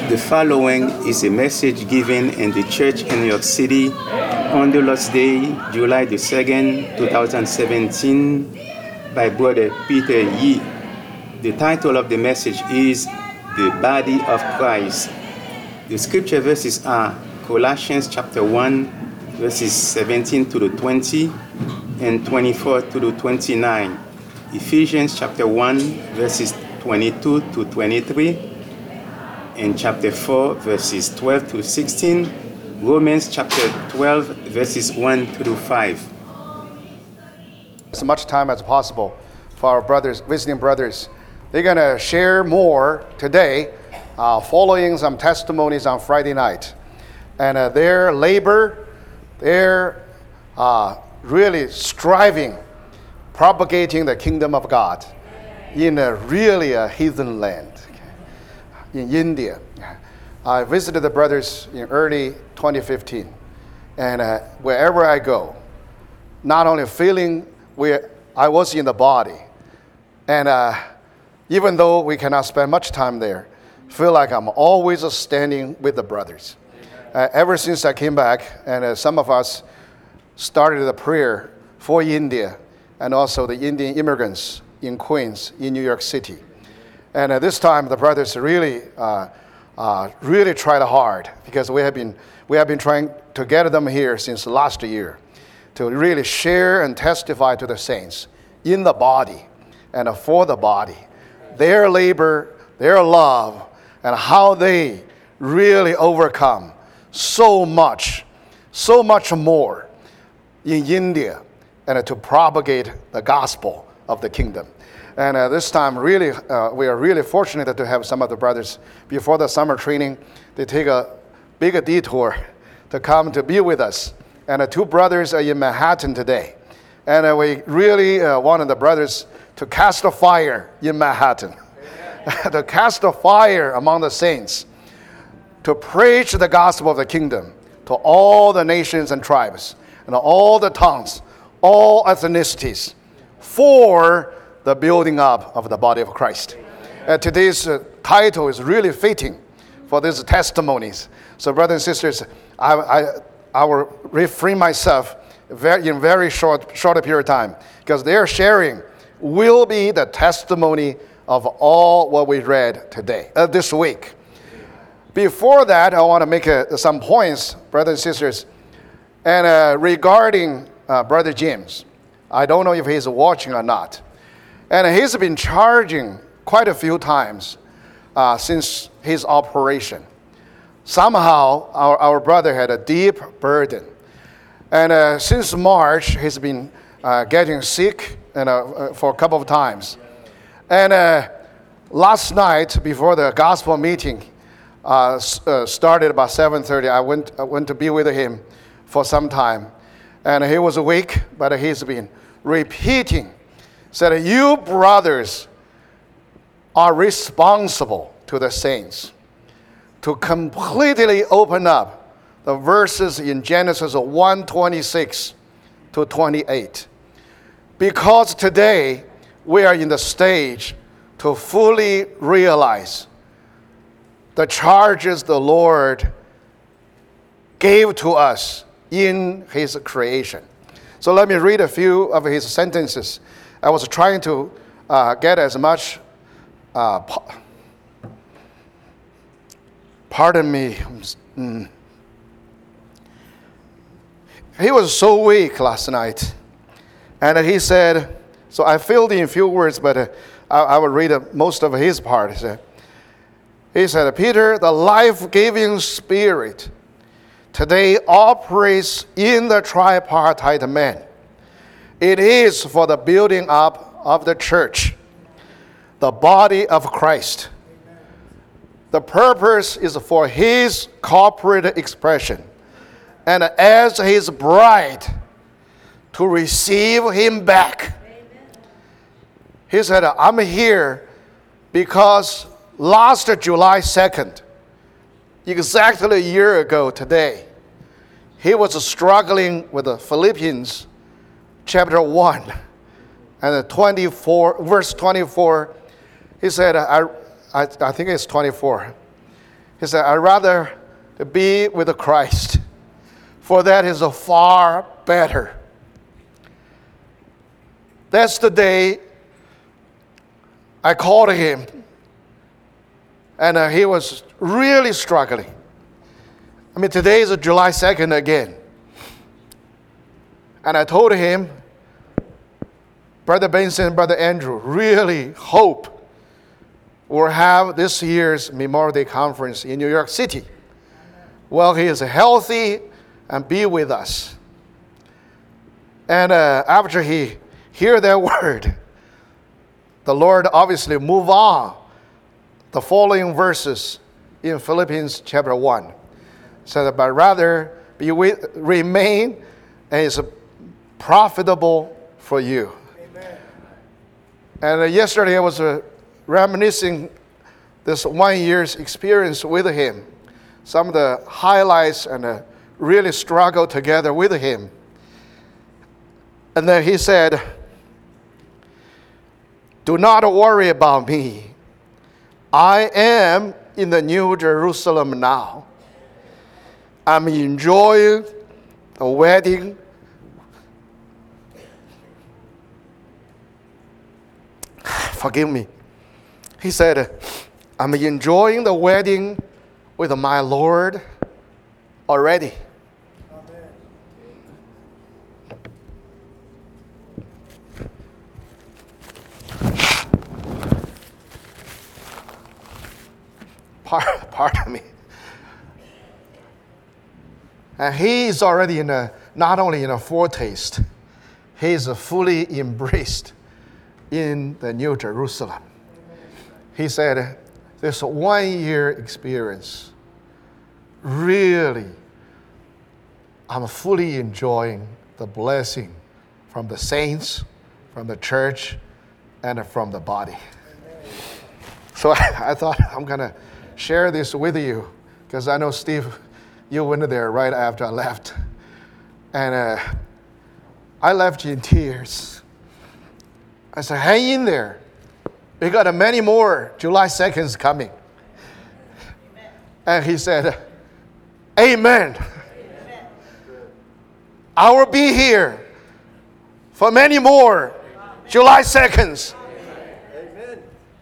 The following is a message given in the church in New York City on the Lord's Day, July the 2nd, 2017, by Brother Peter Yee. The title of the message is The Body of Christ. The scripture verses are Colossians chapter 1, verses 17 to the 20 and 24 to the 29. Ephesians chapter 1, verses 22 to 23. In chapter 4, verses 12 to 16, Romans chapter 12, verses 1 to 5. As much time as possible for our brothers, visiting brothers. They're going to share more today, following some testimonies on Friday night. And their labor, they're really striving, propagating the kingdom of God in a really heathen land. In India. I visited the brothers in early 2015, and wherever I go, not only feeling where I was in the body, and even though we cannot spend much time there, feel like I'm always standing with the brothers. Ever since I came back, and some of us started the prayer for India, and also the Indian immigrants in Queens, in New York City. And this time, the brothers really tried hard, because we have been trying to get them here since last year, to really share and testify to the saints in the body and for the body, their labor, their love, and how they really overcome so much more in India, and to propagate the gospel of the kingdom. And this time, really, we are really fortunate to have some of the brothers before the summer training. They take a big detour to come to be with us. And two brothers are in Manhattan today. And we really wanted the brothers to cast a fire in Manhattan, to cast a fire among the saints, to preach the gospel of the kingdom to all the nations and tribes, and all the tongues, all ethnicities, for the building up of the body of Christ. Today's title is really fitting for these testimonies. So, brothers and sisters, I will refrain myself in very short period of time, because their sharing will be the testimony of all what we read today, this week. Before that, I want to make some points, brothers and sisters, and regarding Brother James. I don't know if he's watching or not. And he's been charging quite a few times since his operation. Somehow, our brother had a deep burden. And since March, he's been getting sick for a couple of times. And last night, before the gospel meeting started about 7:30, I went to be with him for some time. And he was weak, but he's been repeating, said, you brothers are responsible to the saints to completely open up the verses in Genesis 1:26 to 28. Because today we are in the stage to fully realize the charges the Lord gave to us in his creation. So let me read a few of his sentences. I was trying to get as much, pardon me. He was so weak last night. And he said, so I filled in a few words, but I will read most of his part. He said, Peter, the life-giving spirit today operates in the tripartite man. It is for the building up of the church, the body of Christ. The purpose is for his corporate expression, and as his bride, to receive him back. He said, I'm here because last July 2nd, exactly a year ago today, he was struggling with the Philippians chapter 1 and verse 24. He said, I think it's 24. He said, I'd rather be with Christ, for that is a far better. That's the day I called him, and he was really struggling. I mean, today is July 2nd again. And I told him, Brother Benson, Brother Andrew, really hope we'll have this year's Memorial Day Conference in New York City. Well, he is healthy and be with us. And after he hear that word, the Lord obviously move on the following verses in Philippians chapter 1. So, but rather remain and is profitable for you. Amen. And yesterday I was reminiscing this 1 year's experience with him. Some of the highlights and really struggled together with him. And then he said, do not worry about me. I am in the New Jerusalem now. I'm enjoying the wedding. Forgive me. He said, I'm enjoying the wedding with my Lord already. Pardon me. And he is already not only in a foretaste, he is fully embraced in the New Jerusalem. He said, this 1 year experience, really, I'm fully enjoying the blessing from the saints, from the church, and from the body. So I thought I'm going to share this with you, because I know, Steve, you went there right after I left. And I left in tears. I said, hang in there. We got many more July 2nds coming. Amen. And he said, Amen. Amen. I will be here for many more July 2nds. Amen.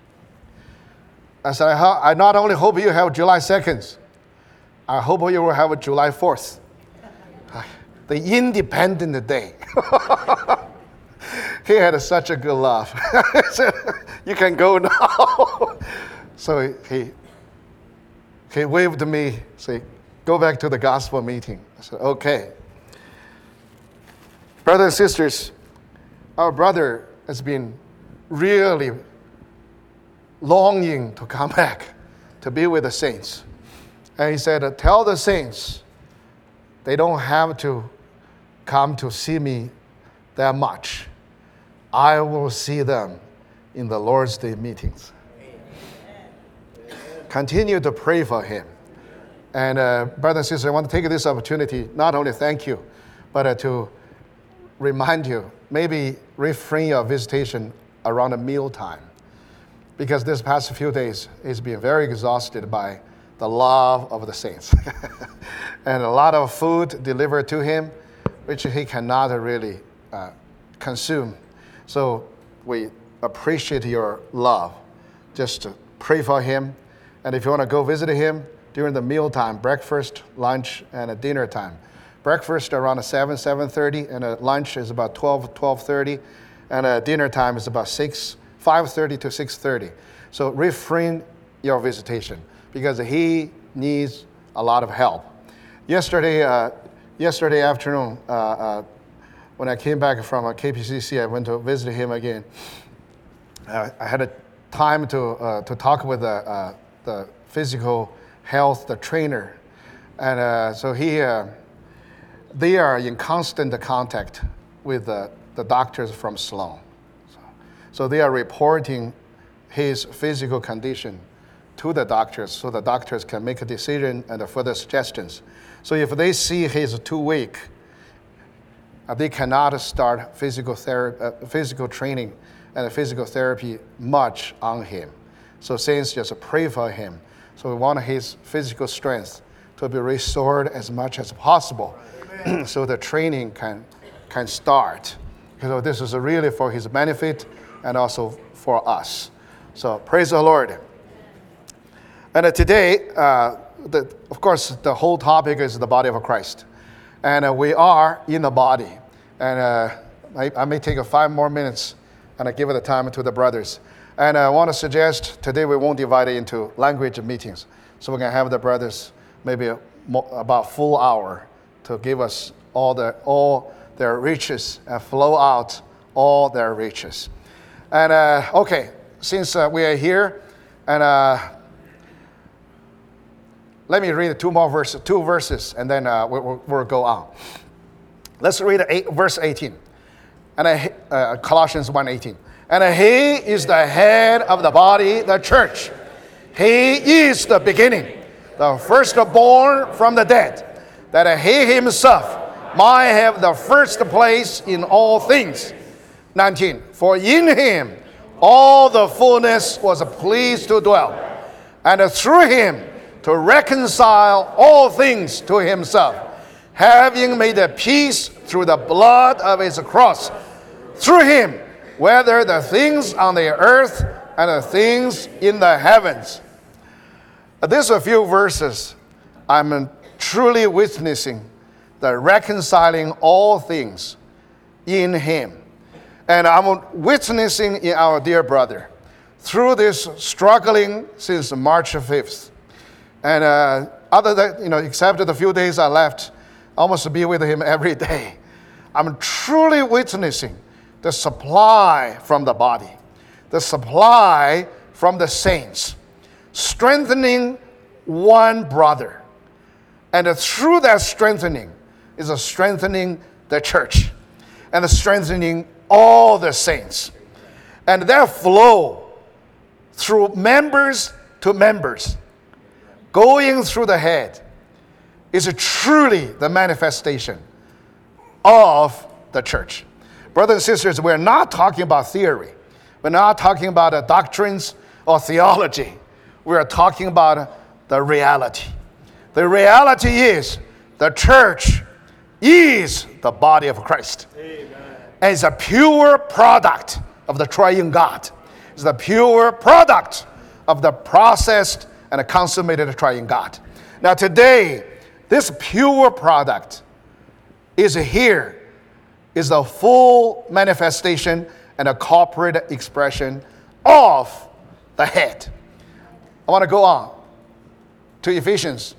I said, I not only hope you have July 2nds, I hope you will have a July 4th, the Independent Day. He had such a good laugh. He said, you can go now. So he waved to me, say, go back to the gospel meeting. I said, okay. Brothers and sisters, our brother has been really longing to come back to be with the saints. And he said, tell the saints they don't have to come to see me that much. I will see them in the Lord's Day meetings. Amen. Continue to pray for him. And brothers and sisters, I want to take this opportunity, not only thank you, but to remind you, maybe refrain your visitation around a mealtime. Because this past few days, he's been very exhausted by the love of the saints. And a lot of food delivered to him, which he cannot really consume. So we appreciate your love. Just pray for him. And if you want to go visit him during the mealtime, breakfast, lunch, and dinner time. Breakfast around 7:30, and lunch is about 12:30, and dinner time is about 5:30 to 6:30. So refrain your visitation, because he needs a lot of help. Yesterday afternoon, when I came back from KPCC, I went to visit him again. I had a time to talk with the physical health, the trainer, and so they are in constant contact with the doctors from Sloan. So they are reporting his physical condition to the doctors, so the doctors can make a decision and further suggestions. So if they see he's too weak, they cannot start physical training and physical therapy much on him. So saints, just pray for him So we want his physical strength to be restored as much as possible so the training can start. So this is really for his benefit and also for us. So praise the Lord. And today, of course, the whole topic is the body of Christ. And we are in the body. And I may take 5 more minutes and I give the time to the brothers. And I want to suggest today we won't divide it into language meetings. So we can have the brothers maybe about full hour to give us all their riches and flow out all their riches. And okay, since we are here, and let me read two verses, and then we'll go on. Let's read verse 18, and Colossians 1:18. And he is the head of the body, the church. He is the beginning, the firstborn from the dead, that he himself might have the first place in all things. 19. For in him all the fullness was pleased to dwell, and through him to reconcile all things to himself, having made a peace through the blood of his cross. Through him, whether the things on the earth and the things in the heavens. These are a few verses. I'm truly witnessing the reconciling all things in him. And I'm witnessing in our dear brother through this struggling since March 5th. And other than, except the few days I left, almost to be with him every day, I'm truly witnessing the supply from the body, the supply from the saints, strengthening one brother. And through that strengthening is a strengthening the church and strengthening all the saints. And that flow through members to members, going through the head, is truly the manifestation of the church. Brothers and sisters, we're not talking about theory. We're not talking about doctrines or theology. We're talking about the reality. The reality is the church is the body of Christ. Amen. And it's a pure product of the triune God. It's the pure product of the processed and consummated triune God. Now today, this pure product is here, is the full manifestation and a corporate expression of the head. I want to go on to Ephesians.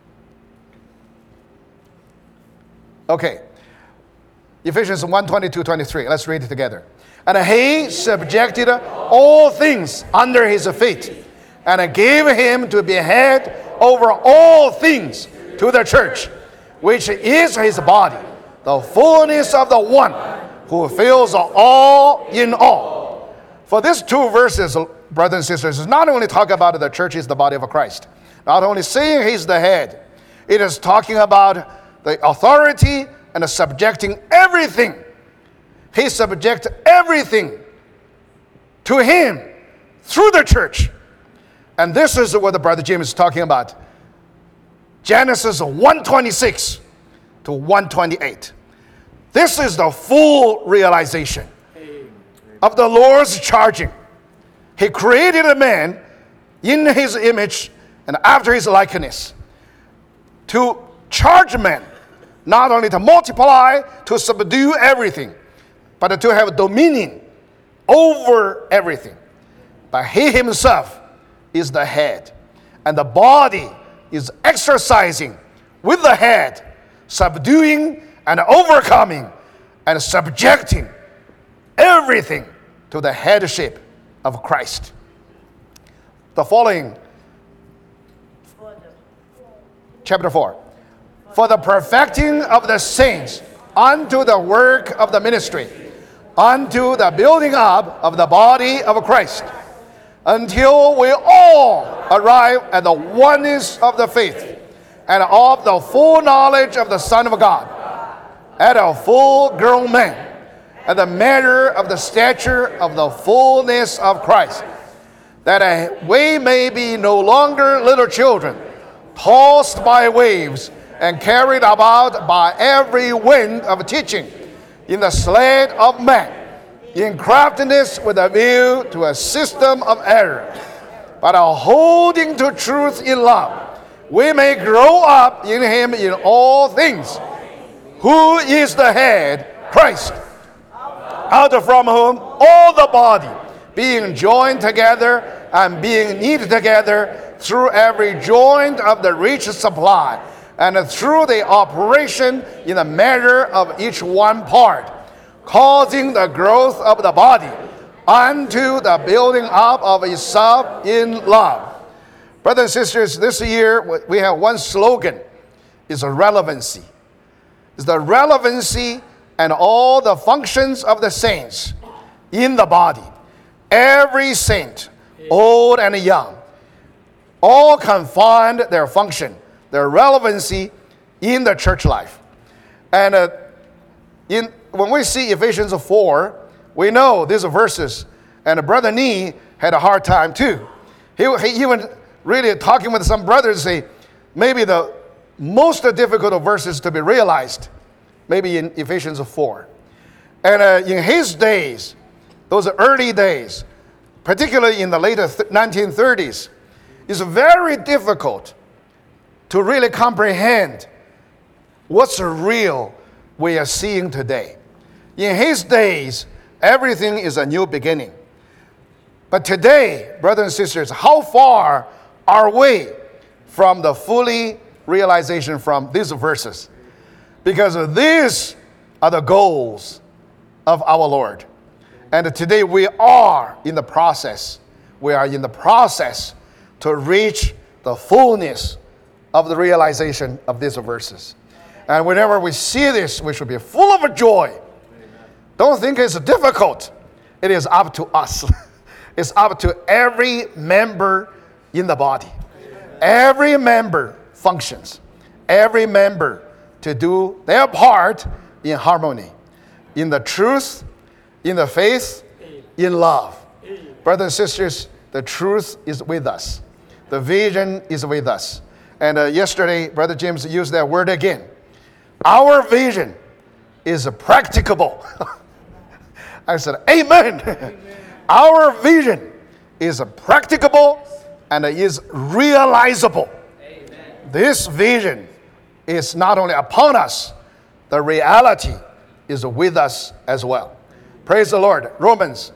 Okay. Ephesians 1:22-23. Let's read it together. And he subjected all things under his feet, and gave him to be head over all things to the church, which is his body, the fullness of the one who fills all in all. For these 2 verses, brothers and sisters, is not only talk about the church is the body of Christ, not only saying he's the head, it is talking about the authority and the subjecting everything. He subjects everything to him through the church. And this is what the brother James is talking about. Genesis 1:26 to 1:28. This is the full realization of the Lord's charging. He created a man in his image and after his likeness to charge man, not only to multiply, to subdue everything, but to have dominion over everything. But he himself is the head, and the body is exercising with the head, subduing and overcoming and subjecting everything to the headship of Christ. The following, chapter 4. For the perfecting of the saints unto the work of the ministry, unto the building up of the body of Christ, until we all arrive at the oneness of the faith and of the full knowledge of the Son of God, at a full grown man, at the measure of the stature of the fullness of Christ, that we may be no longer little children, tossed by waves and carried about by every wind of teaching, in the sleight of man, in craftiness with a view to a system of error, but holding to truth in love, we may grow up in him in all things, who is the head, Christ, out from whom all the body, being joined together and being knit together through every joint of the rich supply, and through the operation in the measure of each one part, causing the growth of the body unto the building up of itself in love. Brothers and sisters, this year we have one slogan, is relevancy. It's the relevancy and all the functions of the saints in the body. Every saint, old and young, all can find their function, their relevancy in the church life. And when we see Ephesians 4, we know these verses. And Brother Nee had a hard time too. He even really talking with some brothers, say maybe the most difficult verses to be realized, maybe in Ephesians 4. And in his days, those early days, particularly in the later 1930s, it's very difficult to really comprehend what's real we are seeing today. In his days, everything is a new beginning. But today, brothers and sisters, how far are we from the fully realization from these verses? Because these are the goals of our Lord. And today we are in the process. We are in the process to reach the fullness of the realization of these verses. And whenever we see this, we should be full of joy. Don't think it's difficult. It is up to us. It's up to every member in the body. Every member functions. Every member to do their part in harmony, in the truth, in the faith, in love. Brothers and sisters, the truth is with us. The vision is with us. And yesterday, Brother James used that word again. Our vision is practicable. I said, amen. Amen. Our vision is practicable and is realizable. Amen. This vision is not only upon us, the reality is with us as well. Praise the Lord. Romans.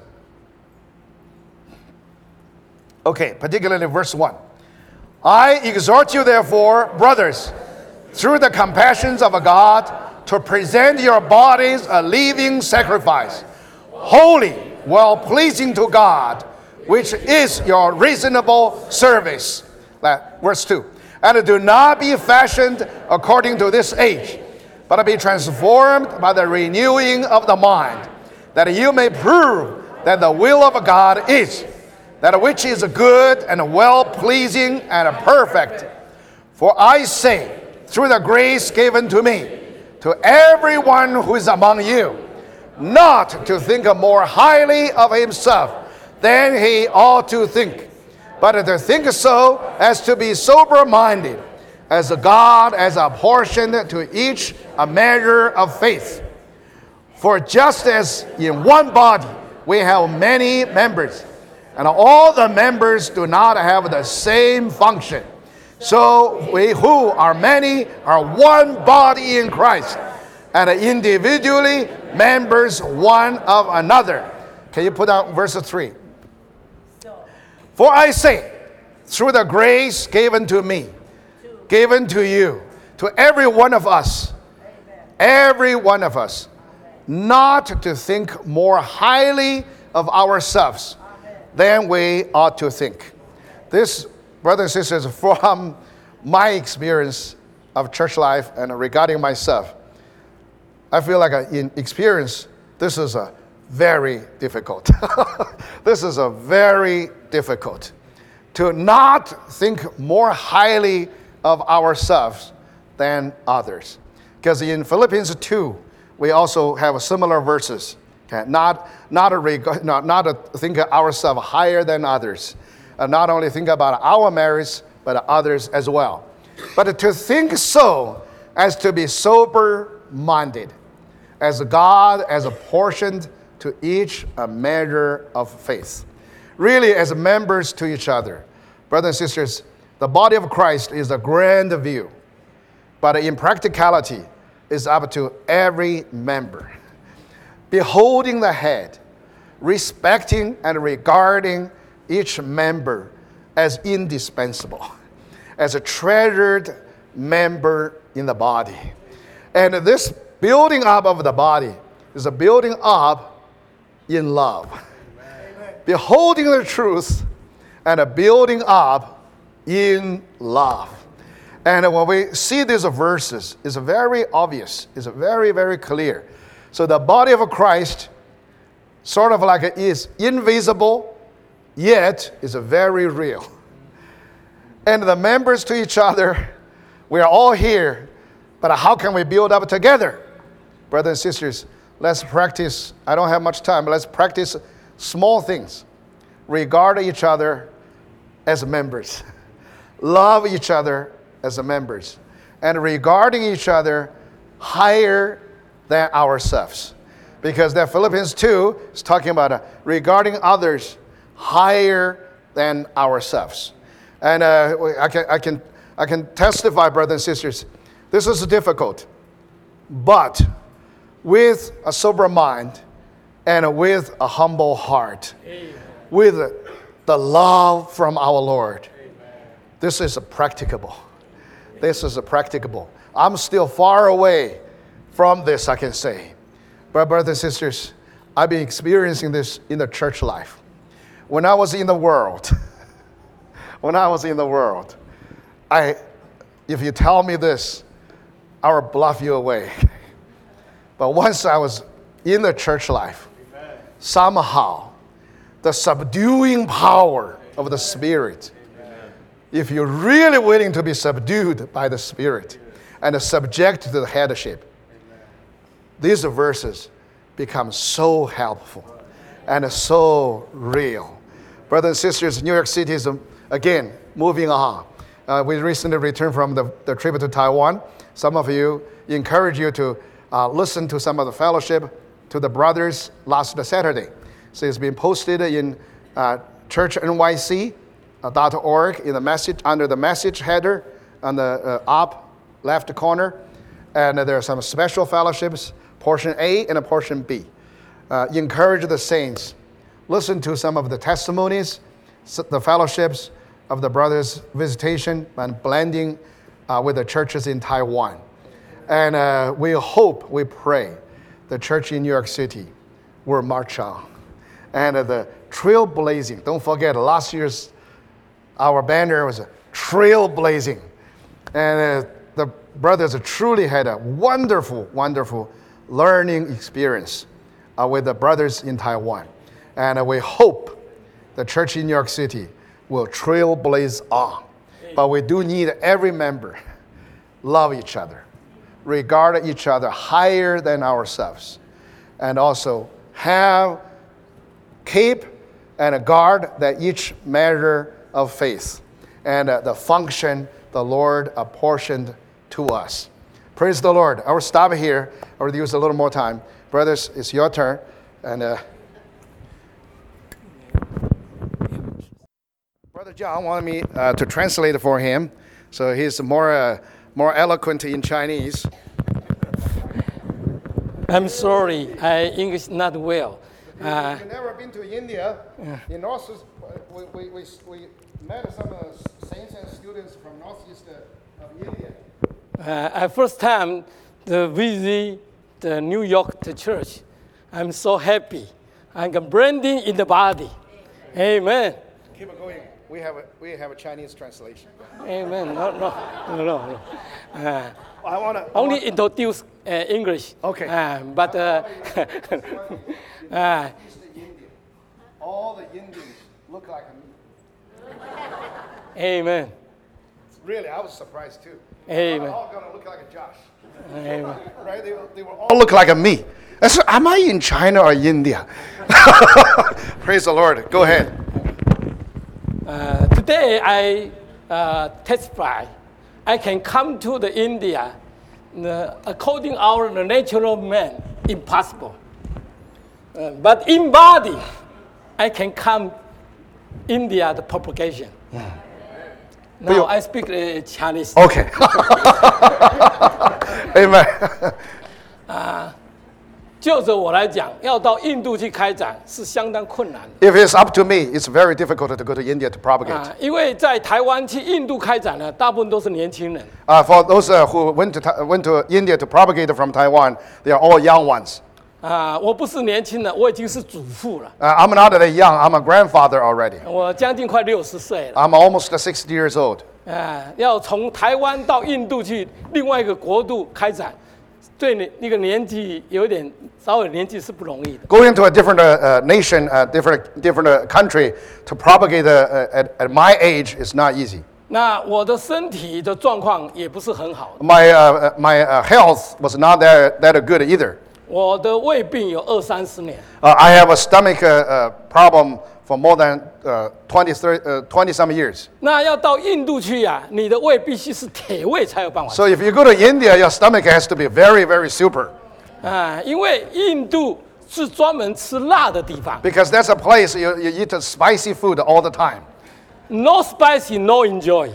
Okay, particularly verse 1. I exhort you, therefore, brothers, through the compassions of God, to present your bodies a living sacrifice, holy, well-pleasing to God, which is your reasonable service. Verse 2. And do not be fashioned according to this age, but be transformed by the renewing of the mind, that you may prove that the will of God is, that which is good and well-pleasing and perfect. For I say, through the grace given to me, to everyone who is among you, not to think more highly of himself than he ought to think, but to think so as to be sober-minded, as God has apportioned to each a measure of faith. For just as in one body we have many members, and all the members do not have the same function, so we who are many are one body in Christ, and individually members one of another. Can you put down verse 3? For I say, through the grace given to me, given to you, to every one of us, not to think more highly of ourselves than we ought to think. This, brothers and sisters, from my experience of church life and regarding myself, I feel like in experience, this is a very difficult. This is a very difficult. To not think more highly of ourselves than others. Because in Philippians 2, we also have similar verses. Okay? Not to think of ourselves higher than others. not only think about our merits, but others as well. But to think so as to be sober-minded, as God has apportioned to each a measure of faith. Really, as members to each other. Brothers and sisters, the body of Christ is a grand view, but in practicality, it's up to every member. Beholding the head, respecting and regarding each member as indispensable, as a treasured member in the body. And this building up of the body is a building up in love. Amen. Beholding the truth and a building up in love. And when we see these verses, it's very obvious, it's very, very clear. So the body of Christ sort of like is invisible, yet is very real. And the members to each other, we are all here, but how can we build up together? Brothers and sisters, let's practice, I don't have much time, but let's practice small things. Regard each other as members. Love each other as members. And regarding each other higher than ourselves. Because that Philippians 2 is talking about regarding others higher than ourselves. And I can testify, brothers and sisters, this is difficult. But with a sober mind and with a humble heart, amen, with the love from our Lord, amen, this is practicable. This is practicable. I'm still far away from this, I can say. But brothers and sisters, I've been experiencing this in the church life. When I was in the world, if you tell me this, I will bluff you away. But once I was in the church life, amen, somehow the subduing power of the Spirit, amen, if you're really willing to be subdued by the Spirit and subject to the headship, amen, these verses become so helpful and so real. Brothers and sisters, New York City is, again, moving on. We recently returned from the trip to Taiwan. Some of you, encourage you to listen to some of the fellowship to the brothers last Saturday. So it's been posted in churchnyc.org in the message, under the message header on the up left corner. And there are some special fellowships, portion A and a portion B. Encourage the saints. Listen to some of the testimonies, the fellowships of the brothers' visitation and blending with the churches in Taiwan. And we hope, we pray, the church in New York City will march on. And the trailblazing, don't forget, last year's, our banner was trailblazing. And the brothers truly had a wonderful, wonderful learning experience with the brothers in Taiwan. And we hope the church in New York City will trailblaze on. But we do need every member love each other, regard each other higher than ourselves, and also keep and guard that each measure of faith and the function the Lord apportioned to us. Praise the Lord. I will stop here. I will use a little more time. Brothers, it's your turn. And Brother John wanted me to translate for him, so he's more eloquent in Chinese. I'm sorry, English not well. You've never been to India. In North, we met some saints and students from northeast of India. First time to visit the New York church. I'm so happy. I'm branding in the body. Amen. Keep it going. We have a Chinese translation. Amen. No. I want to only introduce English. Okay. But all the Indians look like me. Amen. Really, I was surprised too. Amen. They're all gonna look like a Josh. Amen. Right? They will all look like me. I said, am I in China or India? Praise the Lord. Go ahead. Today I testify, I can come to the India according our natural man, impossible. But in body, I can come India the propagation. Now I speak Chinese. Okay. Amen. 就着我来讲，要到印度去开展是相当困难的。 If it's up to me, it's very difficult to go to India to propagate. 因为在台湾去印度开展呢，大部分都是年轻人。 For those who went to India to propagate from Taiwan, they are all young ones. 我不是年轻人，我已经是祖父了。 I'm not that young. I'm a grandfather already. 我将近快60岁了。 I'm almost 60 years old. 要从台湾到印度去另外一个国度开展，对你那个年纪有点稍微年纪是不容易的。 Going to a different nation, different country to propagate at my age is not easy. 那我的身体的状况也不是很好， My health was not that good either. 我的胃病有20-30年。 I have a stomach problem for more than 20-some years. 那要到印度去呀，你的胃必须是铁胃才有办法。 So if you go to India, your stomach has to be very, very super. 因为印度是专门吃辣的地方。 Because that's a place you eat spicy food all the time. No spicy, no enjoy.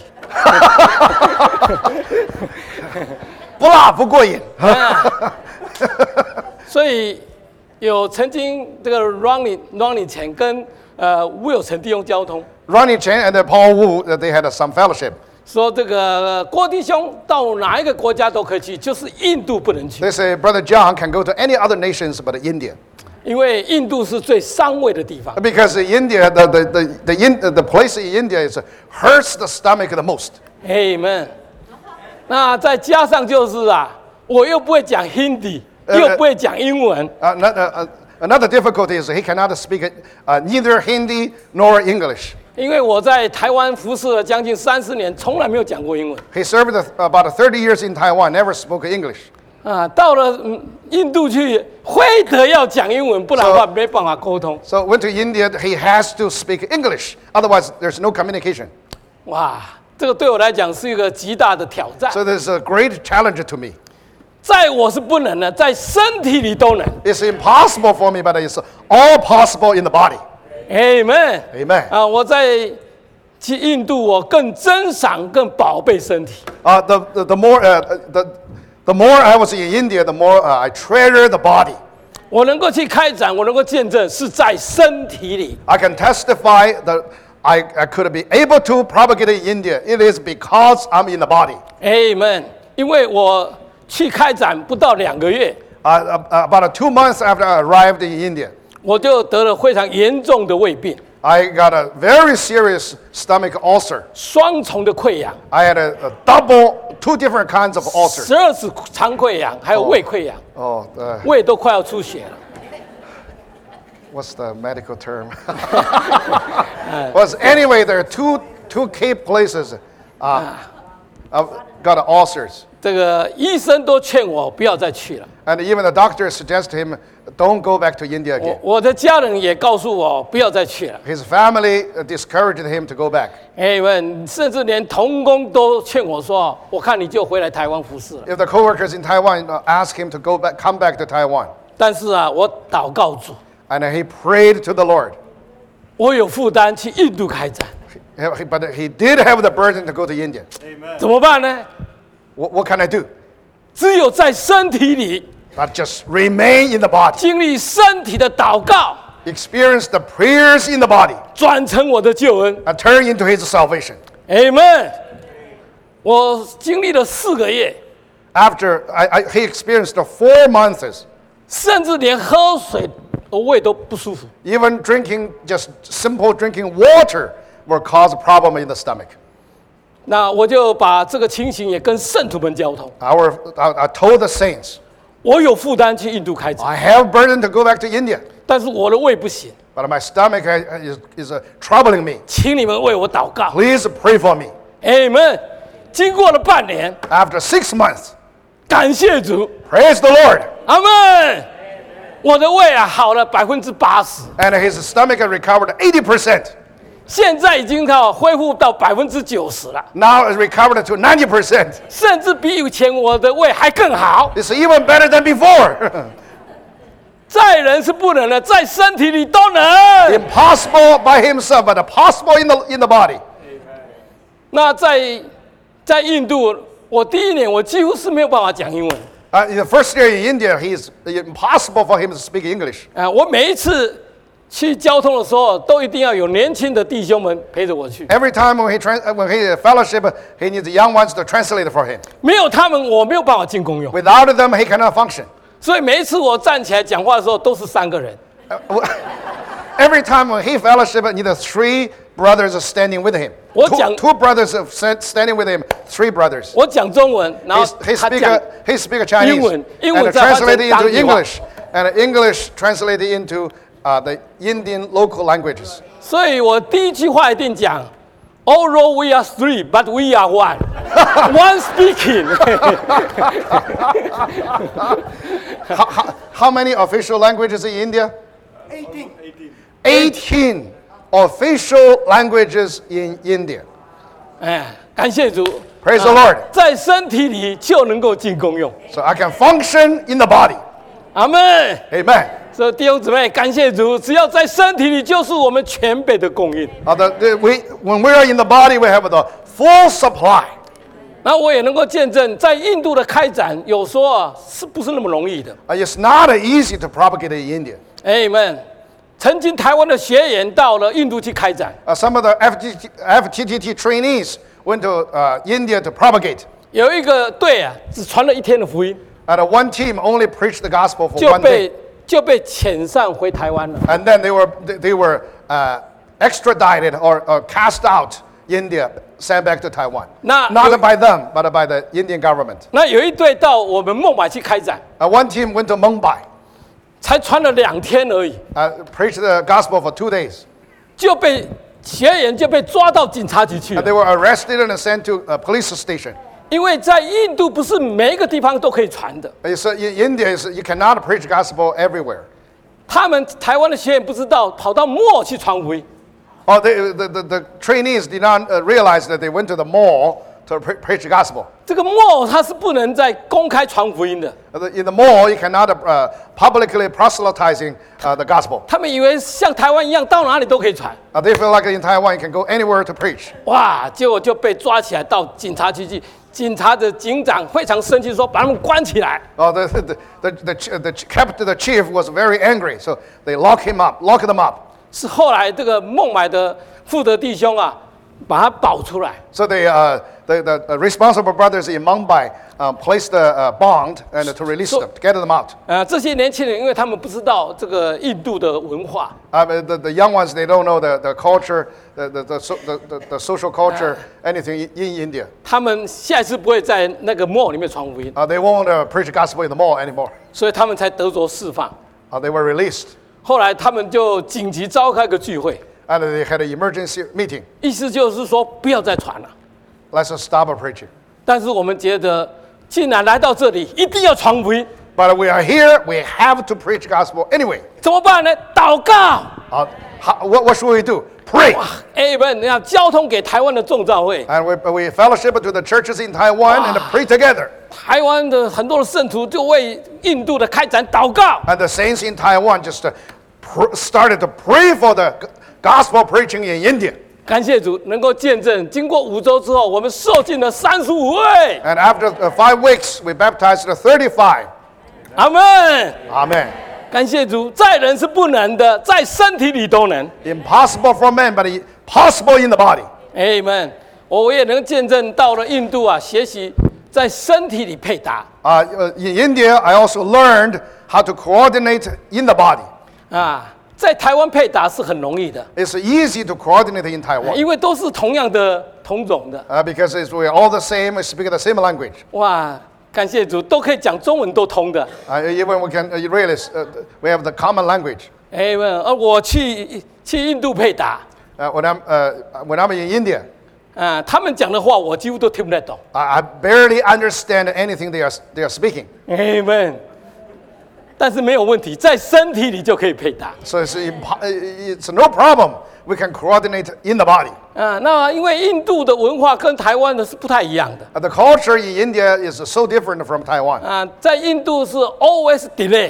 不辣不过瘾。 所以有曾经这个 Ronnie 前跟Will 陈弟兄交通， Ronnie Chen and Paul Wu, they had some fellowship. 说这个郭弟兄到哪一个国家都可以去，就是印度不能去， They say Brother John can go to any other nations but India. 因为印度是最伤胃的地方。 Because India, the place in India hurts the stomach the most. Amen。那再加上就是我又不会讲 Hindi， 又不会讲英文。 Another difficulty is he cannot speak neither Hindi nor English. 因为我在台湾服侍了将近30年，从来没有讲过英文。 He served about 30 years in Taiwan, never spoke English. 到了印度去，非得要讲英文，不然的话没办法沟通。 So went to India, he has to speak English. Otherwise, there's no communication. 哇，这个对我来讲是一个极大的挑战。 So there's a great challenge to me. 在我是不能的，在身体里都能。 It's impossible for me, but it's all possible in the body. Amen。 Amen. 我在去印度，我更珍赏、更宝贝身体。 The more I was in India, the more I treasure the body. 我能够去开展，我能够见证，是在身体里。 I can testify that I could be able to propagate in India. It is because I'm in the body. Amen。因为我去开展不到2个月， About 2 months after I arrived in India, 我就得了非常严重的胃病， I got a very serious stomach ulcer. 双重的溃疡， I had two different kinds of ulcer. 12指肠溃疡，还有胃溃疡， Oh, 胃都快要出血了。 what's the medical term? Well, anyway, there are two key places I've got ulcers. 这个医生都劝我不要再去了， And even the doctor suggested him, don't go back to India again. 我的家人也告诉我不要再去了。 His family discouraged him to go back. 甚至连同工都劝我说：“我看你就回来台湾服侍了。 If the coworkers in Taiwan asked him to come back to Taiwan, ” 但是我祷告主， and he prayed to the Lord. 我有负担去印度开展， But he did have the burden to go to India. 怎么办呢？ What can I do? 只有在身体里 But just remain in the body. 经历身体的祷告， Experience the prayers in the body 转成我的救恩。 and turn into his salvation. Amen。我经历了4个月， After he experienced 4 months, 甚至连喝水我胃都不舒服。 even just simple drinking water will cause a problem in the stomach. 那我就把这个情形也跟圣徒们交通。 I told the saints, 我有负担去印度开展， I have burden to go back to India, 但是我的胃不行， but my stomach is troubling me. 请你们为我祷告。 Please pray for me. Amen。经过了半年， After 6 months, 感谢主， praise the Lord. 阿门。我的胃好了80%， And his stomach had recovered 80%. 现在已经恢复到90%了， Now it's recovered to 90%. 甚至比以前我的胃还更好。 It's even better than before. 在人是不能的，在身体里都能。 Impossible by himself, but possible in the body. 那在印度，我第一年我几乎是没有办法讲英文。 In the first year in India, it's impossible for him to speak English. 我每一次去交通的时候，都一定要有年轻的弟兄们陪着我去。 Every time when he fellowship, he needs the young ones to translate for him. 没有他们，我没有办法进公用。 Without them, he cannot function. 所以每一次我站起来讲话的时候，都是3个人。 Every time when he fellowship, neither 3 brothers are standing with him. 我讲- Two brothers are standing with him. 3 brothers. 我讲中文，然后 He 他 speak 讲 he speak Chinese 英文，英文 and 再换成 translated 当 into 地话。 English, and English translated into the Indian local languages. 所以我第一句话一定讲 ，Although we are 3, but we are one. One speaking. How many official languages in India? 18 official languages in India. 哎，感谢主。 Praise the Lord. 在身体里就能够进功用。 So I can function in the body. 阿门。 Amen. 所以弟兄姊妹，感谢主，只要在身体里，就是我们全备的供应。 When we are in the body, we have the full supply. 那我也能够见证，在印度的开展，有时候是不是那么容易的 It's not easy to propagate in India. ？Amen。曾经台湾的学员到了印度去开展， Some of the FTTT trainees went to India to propagate. 有一个队啊，只传了1天的福音， And one team only preached the gospel for 就 one day. 被遣散回台湾了。 And then they were extradited or cast out India, sent back to Taiwan. Now- Not by them, but by the Indian government. 那有一队到我们孟买去开展， One team went to Mumbai, 才传了2天而已， preached the gospel for 2 days. 就被学员就被抓到警察局去 And 了。 they were arrested and sent to a police station. 因为在印度不是每一个地方都可以传的， So in India, you cannot preach gospel everywhere. 他们台湾的学员不知道，跑到莫去传福音。 Oh, the trainees did not realize that they went to the mall to preach the gospel. 这个莫他是不能再公开传福音的， In the mall, you cannot publicly proselytizing the gospel. 他们以为像台湾一样，到哪里都可以传。 They feel like in Taiwan, you can go anywhere to preach. 哇，结果就被抓起来到警察局去，警察的警长非常生气，说把他们关起来。 Oh, the chief was very angry, so they locked them up. 是后来这个孟买的富德弟兄啊，把他保出来。 So the responsible brothers in Mumbai placed a bond and to release them, to get them out. 这些年轻人，因为他们不知道这个印度的文化， The young ones, they don't know the culture, the social culture, anything in India. 他们下一次不会在那个 mall 里面传福音， They won't preach gospel in the mall anymore. 所以他们才得着释放。 They were released, 后来他们就紧急召开个聚会， and they had an emergency meeting. 意思就是说不要再传了。 Let's just stop preaching. 但是我们觉得，既然来到这里，一定要传福音， But we are here. We have to preach gospel anyway. 怎么办呢？祷告。 What should we do? Pray. Amen！你看，交通给台湾的众召会， And we fellowship to the churches in Taiwan and pray together. 台湾的很多的圣徒就为印度的开展祷告。 And the saints in Taiwan just started to pray for the gospel preaching in India. 感谢主，能够见证，经过5周之后，我们受尽了35位。 And after 5 weeks, we baptized 35. 阿门！ Amen. 感谢主，在人是不能的，在身体里都能。 Impossible for man, but possible in the body. Amen！我也能见证到了印度啊，学习在身体里配搭 In India, I also learned how to coordinate in the body. 啊。在台湾配搭是很容易的， It's easy to coordinate in Taiwan 因为都是同样的同种的。 because we're all the same, we speak the same language. 哇，感谢主，都可以讲中文，都通的。 Even we can realize we have the common language. Amen！我去印度配搭， When I'm in India, 他们讲的话我几乎都听不太懂。 I barely understand anything they are speaking. Amen！ 但是没有问题，在身体里就可以配搭。 So it's no problem. We can coordinate in the body. 那因为印度的文化跟台湾的是不太一样的。 The culture in India is so different from Taiwan. 在印度是 always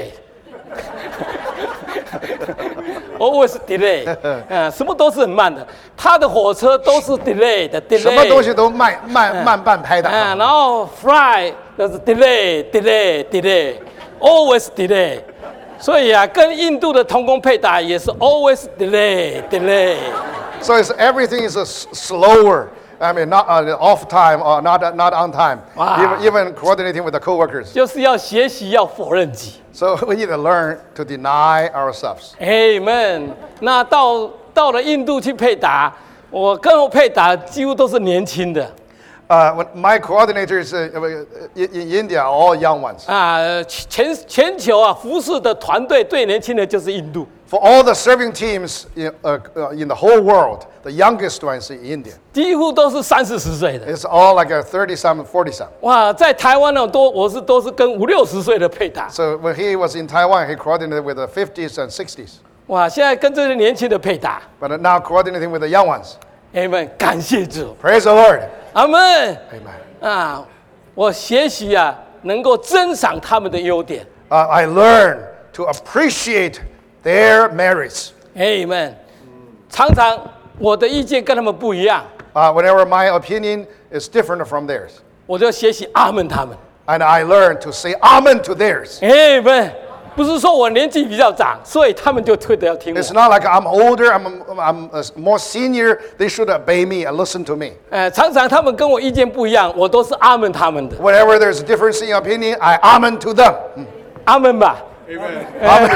delay。always delay， 什么都是很慢的，他的火车都是 delay 的 delay， 什么东西都慢半拍的。 然后 fly 都是 delay，always delay， 所以跟印度的同工配搭也是 always delay。 So everything is slower. I mean, not off time or not on time. Even coordinating with the coworkers. 就是要学习要否认己。 So we need to learn to deny ourselves. Amen。那到了印度去配搭，我跟我配搭几乎都是年轻的。 When my coordinators in India are all young ones. 全球服侍的团队最年轻的就是印度。 For all the serving teams in the whole world, the youngest ones in India. 几乎都是30-40岁的。 It's all like a 30-some, 40-some. 哇，在台湾呢，都是跟50-60岁的配搭。 So when he was in Taiwan, he coordinated with the 50s and 60s. 哇，现在跟这些年轻的配搭。 But now coordinating with the young ones. Amen， 感谢主。 Praise the Lord. 阿门。 Amen. 我学习能够珍赏他们的优点。 I learn to appreciate their merits. Amen。常常我的意见跟他们不一样。 Whenever my opinion is different from theirs. 我就学习阿门他们。 And I learn to say amen to theirs. Amen。不是说我年纪比较长，所以他们就推得要听我。 It's not like I'm older, I'm more senior, they should obey me and listen to me. 常常他们跟我意见不一样，我都是阿门他们的。 Whenever there's a difference in opinion, I amen to them. 阿门吧。Amen。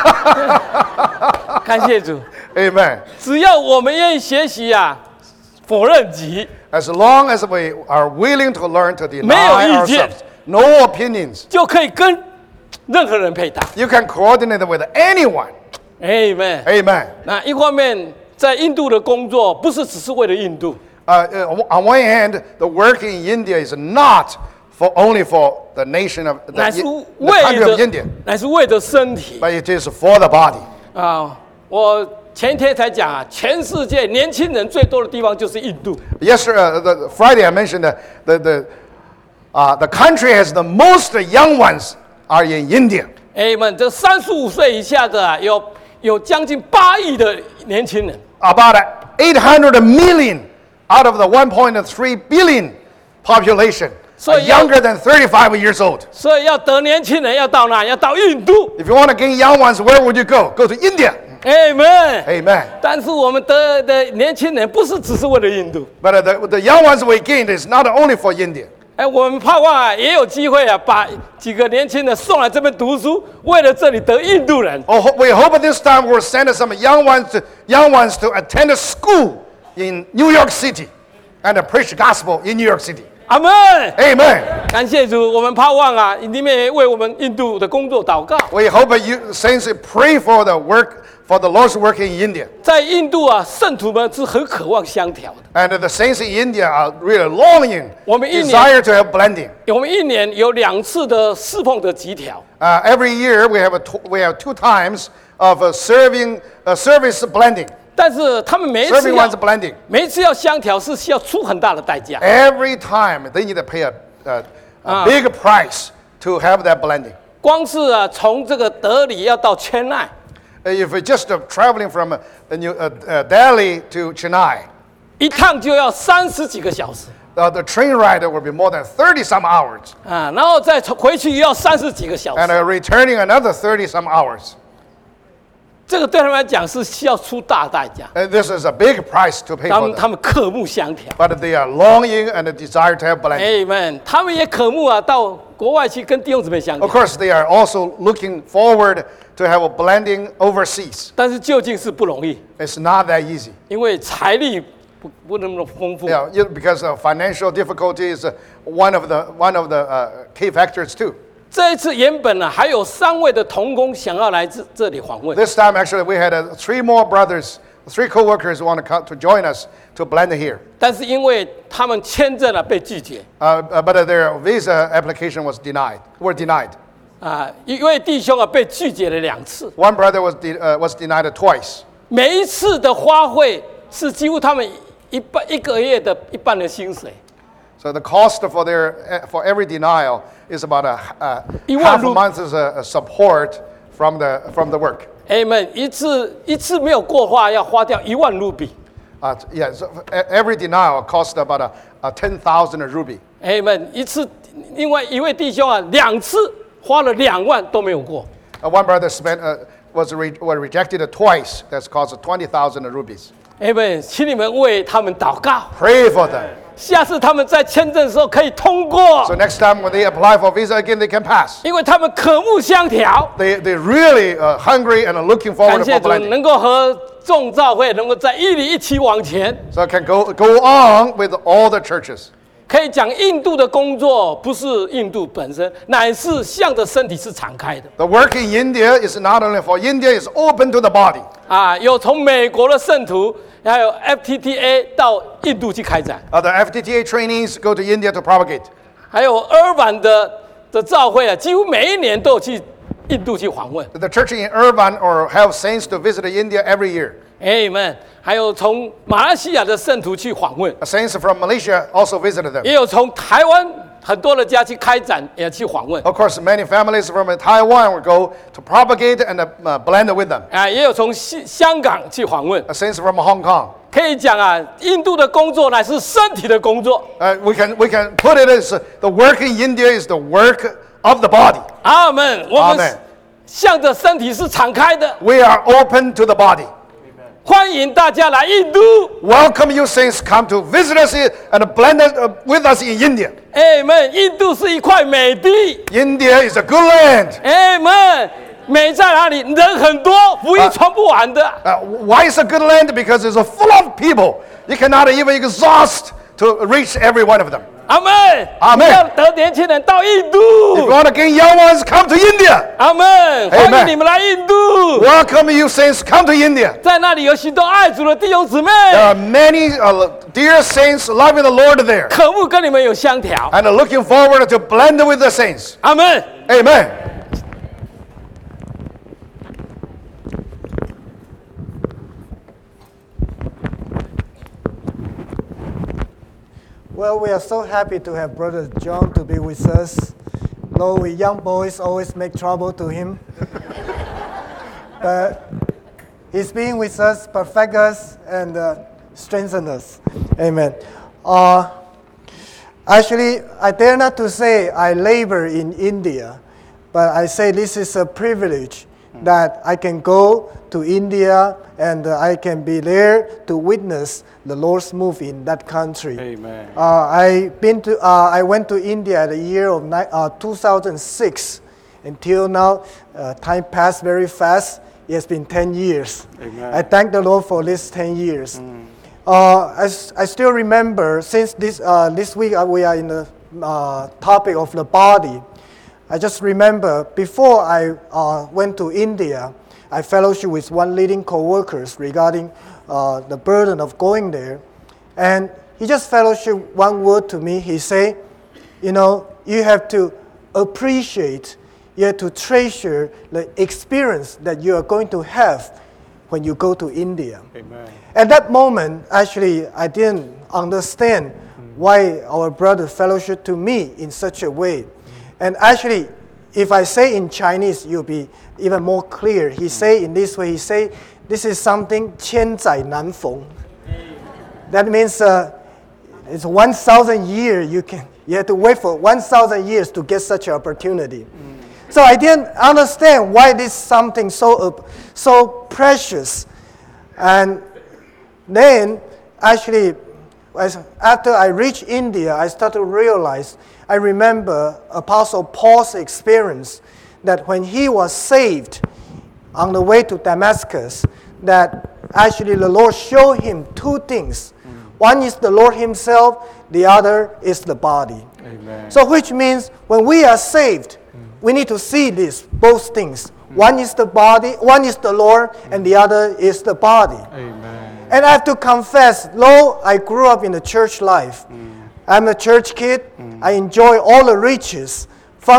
感谢主。 Amen. 只要我们愿意学习否认己， As long as we are willing to learn to 没有 deny 意见。 ourselves, no opinions, 就可以跟任何人配搭。 you can coordinate with anyone. Amen。 Amen. 那一方面，在印度的工作不是只是为了印度， On one hand, the work in India is not only for the nation of the 乃是 country of India, 乃是为着身体 but it is for the body. 我前天才讲全世界年轻人最多的地方就是印度。 Yesterday, Friday, I mentioned that the country has the most young ones are in India. Amen。这35岁以下的有将近8亿的年轻人。 About 800 million out of the 1.3 billion population are younger than 35 years old. 所以要得年轻人要到哪？要到印度。 If you want to gain young ones, where would you go? Go to India. Amen。 Amen. 但是我们得的年轻人不是只是为了印度。 But the young ones we gained is not only for India. 我们盼望也有机会把几个年轻人送来这边读书，为了这里得印度人。 We hope this time we'll send some young ones to attend a school in New York City and preach the gospel in New York City. 阿门。 Amen. 感谢主，我们盼望里面为我们印度的工作祷告。 We hope you saints pray for the Lord's work in India. 在印度圣徒们是很渴望相调的。 And the saints in India are really longing, 我们一年 desire to have blending. 我们一年有2次的侍奉的集条。 Every year we have 2 times of service blending. 但是他们每一 Serving one's blending. 次要相调是需要出很大的代价。 Every time they need to pay a big price to have that blending. 光是从这个德里要到圈内， If you're just traveling from Delhi to Chennai, 一趟就要30几个小时。 the train ride will be more than 30-some hours. 然后再回去又要30几个小时。 And returning another 30-some hours. 这个对他们来讲是需要出大代价。 And this is a big price to pay 他 for 们 them. 渴慕相调。 But they are longing and desire to have blending. Amen。他们也渴慕到国外去跟弟兄姊妹相调 Of。course, they are also looking forward to have a blending overseas. 但是究竟是不容易， It's not that easy. 因为财力不那么丰富。 Because financial difficulty is one of the key factors too. 这一次原本还有3位的同工想要来这里访问， This time, actually, we had 3 more brothers, 3 co-workers who want to come to join us to blend here. 但是因为他们签证被拒绝， But their visa application were denied. 一位弟兄被拒绝了2次， One brother was denied twice. 每一次的花费是几乎他们一个月的一半的薪水。 So the cost for every denial is about half a month's support from the work. Amen， 一次没有过话要花掉1万卢比。 Yeah, so every denial cost about 10,000 ruby. Amen， 一次，另外一位弟兄2次花了2万都没有过。 One brother was rejected twice. That's cost 20,000 rupees. Amen， 请你们为他们祷告。 Pray for them. 下次他们在签证的时候可以通过， So next time when they apply for visa again, they can pass. 因为他们渴慕相调。 They're really hungry and are looking forward 感 to 谢主， Pope 能够和众教会能够在一里一起往前。 So can go on with all the churches. 可以讲，印度的工作不是印度本身，乃是向着身体是敞开的。 The work in India is not only for India, it's open to the body. 有从美国的圣徒，还有 FTTA 到印度去开展， The FTTA trainees go to India to propagate. 还有Urban的教会几乎每一年都有去印度去访问。 The church in Urban or have saints to visit India every year. Amen。还有从马来西亚的圣徒去访问， Saints from Malaysia also visited them. 也有从台湾很多的家去开展，也去访问。 Of course, many families from Taiwan will go to propagate and blend with them. 也有从香港去访问。 Saints from Hong Kong. 可以讲印度的工作乃是身体的工作。 We can put it as the work in India is the work of the body. 阿们，我们向着身体是敞开的。 We are open to the body. 欢迎大家来印度。 Welcome you saints come to visit us and blend with us in India. Amen。印度是一块美地。 India is a good land. Amen。美在哪里？人很多，福音传不完的。 Why is a good land? Because it's full of people. You cannot even exhaust to reach every one of them. 阿门。 阿们。 要得年轻人到印度。 If you want to gain young ones, come to India. 阿门。欢迎你们来印度。 Welcome you saints, come to India. 在那里有许多爱主的弟兄姊妹。 There are many dear saints loving the Lord there. 渴慕跟你们有相调。 And looking forward to blend with the saints. 阿门。 Amen. Well, we are so happy to have Brother John to be with us. Though we young boys always make trouble to him. But he's being with us, perfect us, and strengthen us. Amen. Actually, I dare not to say I labor in India, but I say this is a privilege that I can go to India and I can be there to witness the Lord's move in that country. Amen. I went to India at the year of 2006. Until now, time passed very fast. It has been 10 years. Amen. I thank the Lord for this 10 years. I still remember, since this week we are in the topic of the body. I just remember before I went to India, I fellowship with one leading co-workers regarding the burden of going there. And he just fellowship one word to me. He said, you have to appreciate, you have to treasure the experience that you are going to have when you go to India. Amen. At that moment, actually, I didn't understand why our brother fellowship to me in such a way. And actually, if I say in Chinese, you'll be even more clear. He say in this way, he say, this is something 千载难逢. That means it's 1,000 years. You have to wait for 1,000 years to get such an opportunity. So I didn't understand why this something so precious. And then, actually, after I reached India, I started to realize, I remember Apostle Paul's experience that when he was saved on the way to Damascus, that actually the Lord showed him two things. One is the Lord himself, the other is the body. Amen. So which means when we are saved, we need to see both things. One is the body, one is the Lord, and the other is the body. Amen. And I have to confess, though I grew up in the church life, I'm a church kid, I enjoy all the riches from the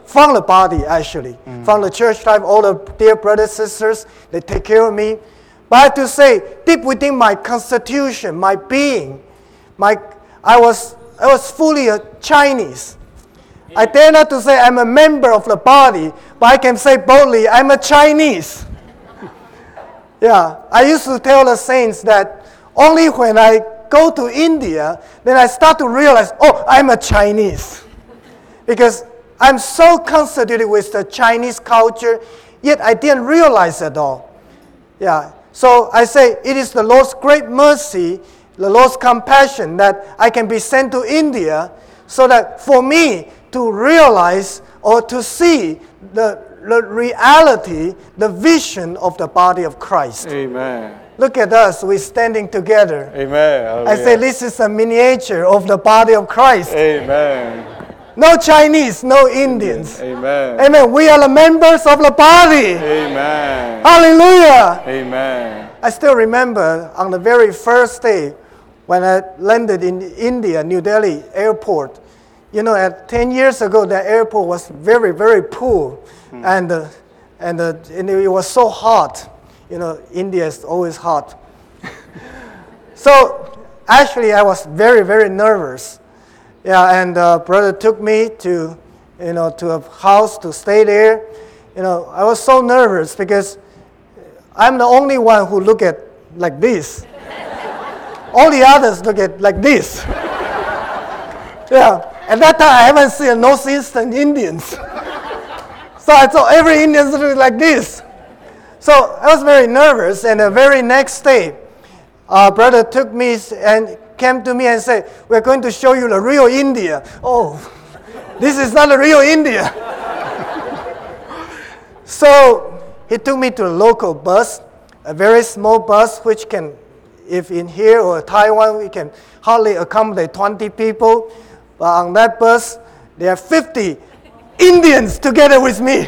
from the body, actually. From the church life, all the dear brothers, sisters, they take care of me. But I have to say, deep within my constitution, my being, I was fully a Chinese. I dare not to say I'm a member of the body, but I can say boldly, I'm a Chinese. Yeah, I used to tell the saints that only when I go to India, then I start to realize, oh, I'm a Chinese. Because I'm so constituted with the Chinese culture, yet I didn't realize it all. Yeah, so I say it is the Lord's great mercy, the Lord's compassion that I can be sent to India so that for me to realize or to see the reality, the vision of the body of Christ. Amen. Look at us, we're standing together. Amen. I say this is a miniature of the body of Christ. Amen. No Chinese, no Indians. Amen. Amen. We are the members of the body. Amen. Hallelujah. Amen. I still remember on the very first day when I landed in India, New Delhi airport. You know, 10 years ago, the airport was very, very poor. And it was so hot. You know, India is always hot. So actually, I was very, very nervous. Yeah, and brother took me to a house to stay there. You know, I was so nervous because I'm the only one who look at like this. All the others look at like this. Yeah, at that time I haven't seen Northeastern Indians. So I thought every Indian look like this. So I was very nervous, and the very next day, brother took me and came to me and said, we're going to show you the real India. Oh, this is not the real India. So he took me to a local bus, a very small bus, which can, if in here or Taiwan, we can hardly accommodate 20 people. But on that bus, there are 50 Indians together with me.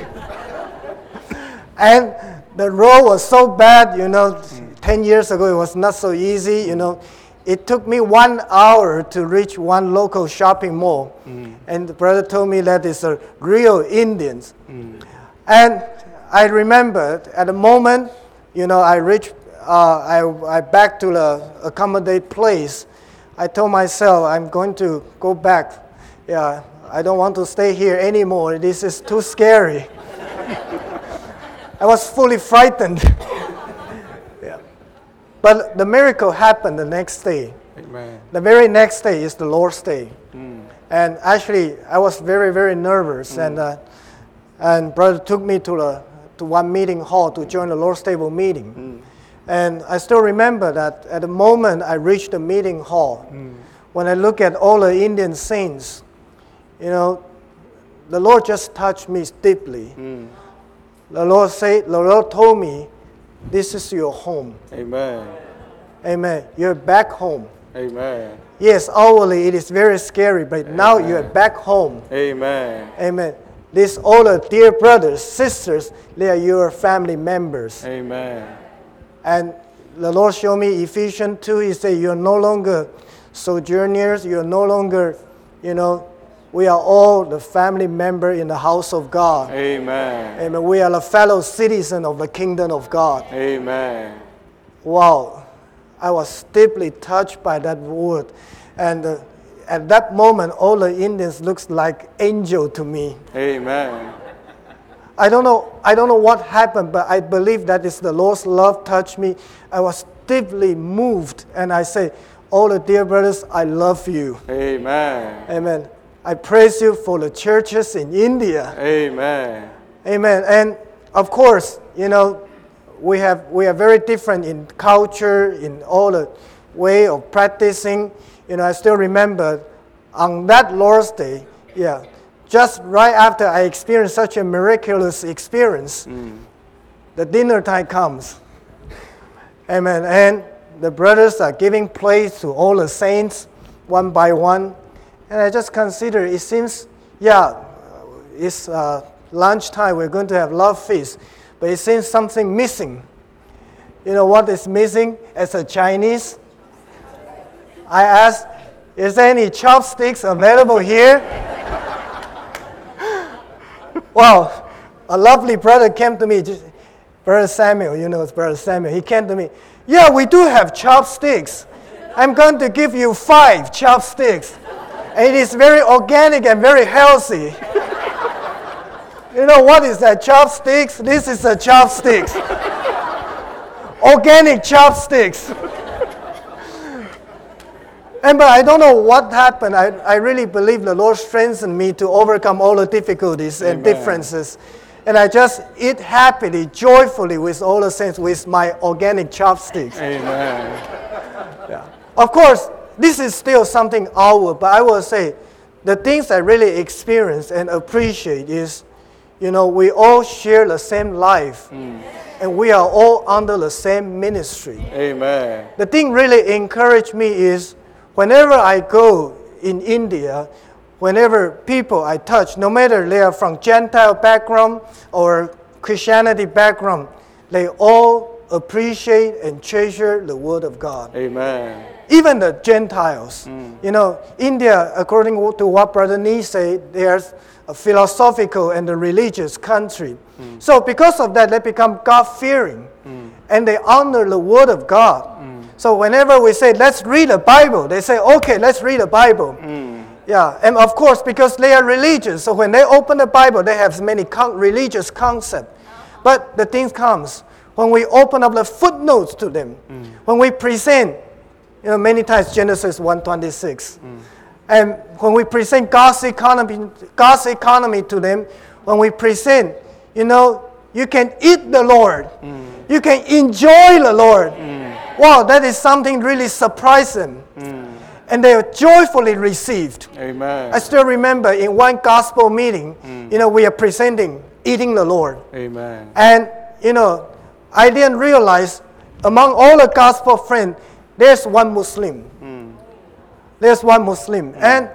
And the road was so bad, 10 years ago it was not so easy, It took me 1 hour to reach one local shopping mall. And the brother told me that it's a real Indians. And I remember at the moment, I reached, I back to the accommodate place. I told myself, I'm going to go back. Yeah, I don't want to stay here anymore. This is too scary. I was fully frightened. Yeah. But the miracle happened the next day. Amen. The very next day is the Lord's Day. And actually, I was very, very nervous. And brother took me to one meeting hall to join the Lord's Table meeting. And I still remember that at the moment I reached the meeting hall, when I look at all the Indian saints, the Lord just touched me deeply. The Lord told me, this is your home. Amen. Amen. You're back home. Amen. Yes, outwardly it is very scary, but now you're back home. Amen. Amen. These all the dear brothers, sisters, they are your family members. Amen. And the Lord showed me Ephesians 2. He said, you're no longer sojourners. You're no longer, we are all the family member in the house of God. Amen. Amen. We are a fellow citizen of the kingdom of God. Amen. Wow. I was deeply touched by that word. And at that moment, all the Indians looks like angel to me. Amen. I don't know what happened, but I believe that is the Lord's love touched me. I was deeply moved, and I say, all the dear brothers, I love you. Amen. Amen. I praise you for the churches in India. Amen. Amen. And of course, we are very different in culture, in all the way of practicing. I still remember on that Lord's Day, just right after I experienced such a miraculous experience, the dinner time comes. Amen. And the brothers are giving place to all the saints one by one. And I just consider, it seems, it's lunchtime, we're going to have love feast, but it seems something missing. You know what is missing as a Chinese? I asked, is there any chopsticks available here? Well, a lovely brother came to me, Brother Samuel, you know it's Brother Samuel. He came to me, yeah, we do have chopsticks. I'm going to give you 5 chopsticks. And it is very organic and very healthy. You know what is that, chopsticks? This is a chopsticks. Organic chopsticks. But I don't know what happened. I really believe the Lord strengthened me to overcome all the difficulties and differences. And I just eat happily, joyfully with all the saints with my organic chopsticks. Amen. Yeah. Of course, this is still something outward, but I will say the things I really experience and appreciate is, you know, we all share the same life. And we are all under the same ministry. Amen. The thing really encouraged me is whenever I go in India, whenever people I touch, no matter they are from Gentile background or Christianity background, they all appreciate and treasure the Word of God. Amen. Even the Gentiles. You know, India, according to what Brother Nee said, there's a philosophical and a religious country. So because of that, they become God-fearing. And they honor the Word of God. So whenever we say, let's read the Bible, they say, okay, let's read the Bible. Yeah, and of course, because they are religious, so when they open the Bible, they have many religious concepts. But the thing comes, when we open up the footnotes to them, when we present, you know, many times Genesis 1:26, and when we present God's economy to them, when we present, you know, you can eat the Lord, you can enjoy the Lord. Wow, that is something really surprising. And they are joyfully received. Amen. I still remember in one gospel meeting, you know, we are presenting eating the Lord. Amen. And, you know, I didn't realize among all the gospel friends, there's one Muslim. There's one Muslim.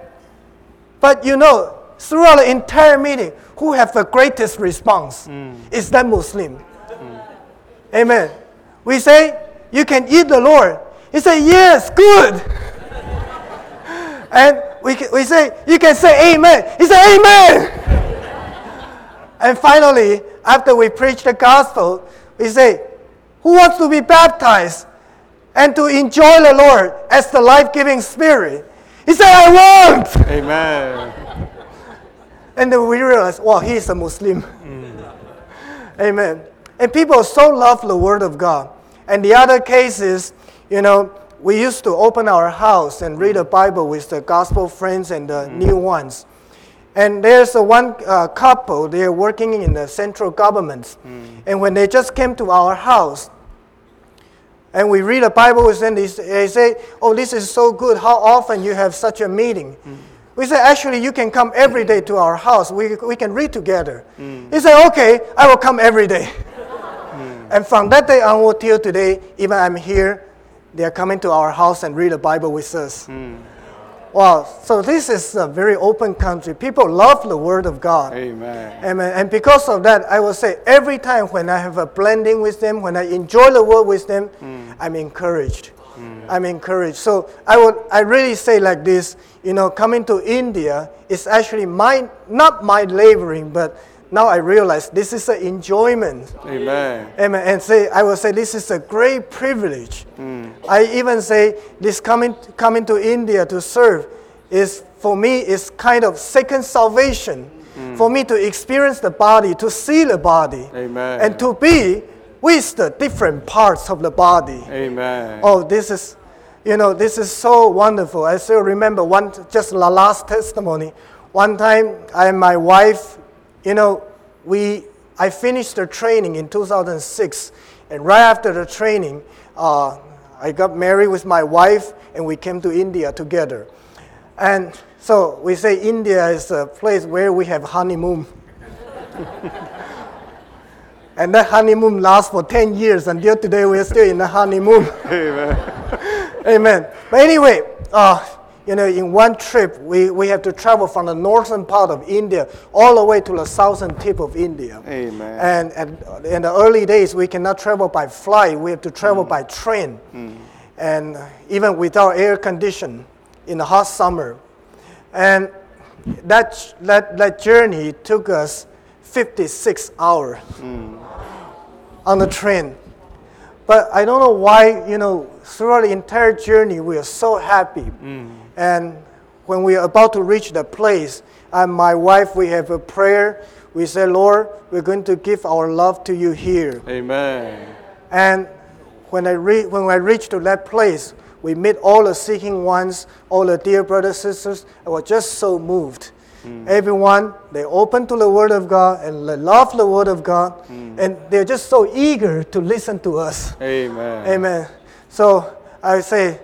But, you know, throughout the entire meeting, who have the greatest response is that Muslim. Amen. We say, you can eat the Lord. He said, yes, good. And we say, you can say amen. He said, amen. And finally, after we preach the gospel, we say, who wants to be baptized and to enjoy the Lord as the life-giving Spirit? He said, I want. Amen. And then we realize, well, he is a Muslim. Amen. And people so love the Word of God. And the other case is, you know, we used to open our house and read the Bible with the gospel friends and the new ones. And there's one couple, they're working in the central government. And when they just came to our house, and we read the Bible with them, they say, oh, this is so good. How often you have such a meeting? We say, actually, you can come every day to our house. We can read together. He said, okay, I will come every day. And from that day onward till today, even I'm here, they are coming to our house and read the Bible with us. Wow, so this is a very open country. People love the Word of God. Amen. Amen. And because of that, I will say every time when I have a blending with them, when I enjoy the Word with them, I'm encouraged. I'm encouraged. So I really say like this, you know, coming to India is actually not my laboring, but now I realize this is an enjoyment. Amen. Amen. And I will say this is a great privilege. I even say this coming to India to serve is, for me, is kind of second salvation. For me to experience the body, to see the body. Amen. And to be with the different parts of the body. Amen. Oh, this is, you know, this is so wonderful. I still remember just the last testimony. One time, I and my wife, you know, I finished the training in 2006, and right after the training, I got married with my wife, and we came to India together. And so we say India is a place where we have honeymoon. And that honeymoon lasts for 10 years. Until today, we are still in the honeymoon. Amen. Amen. But anyway, you know, in one trip, we have to travel from the northern part of India all the way to the southern tip of India. Amen. And in the early days, we cannot travel by flight. We have to travel by train. And even without air condition in the hot summer. And that journey took us 56 hours on the train. But I don't know why, throughout the entire journey, we are so happy. And when we are about to reach the place, and my wife, we have a prayer. We say, Lord, we're going to give our love to you here. Amen. And when I reach to that place, we meet all the seeking ones, all the dear brothers, sisters. I was just so moved. Everyone, they open to the Word of God and they love the Word of God. And they're just so eager to listen to us. Amen. Amen. So I say,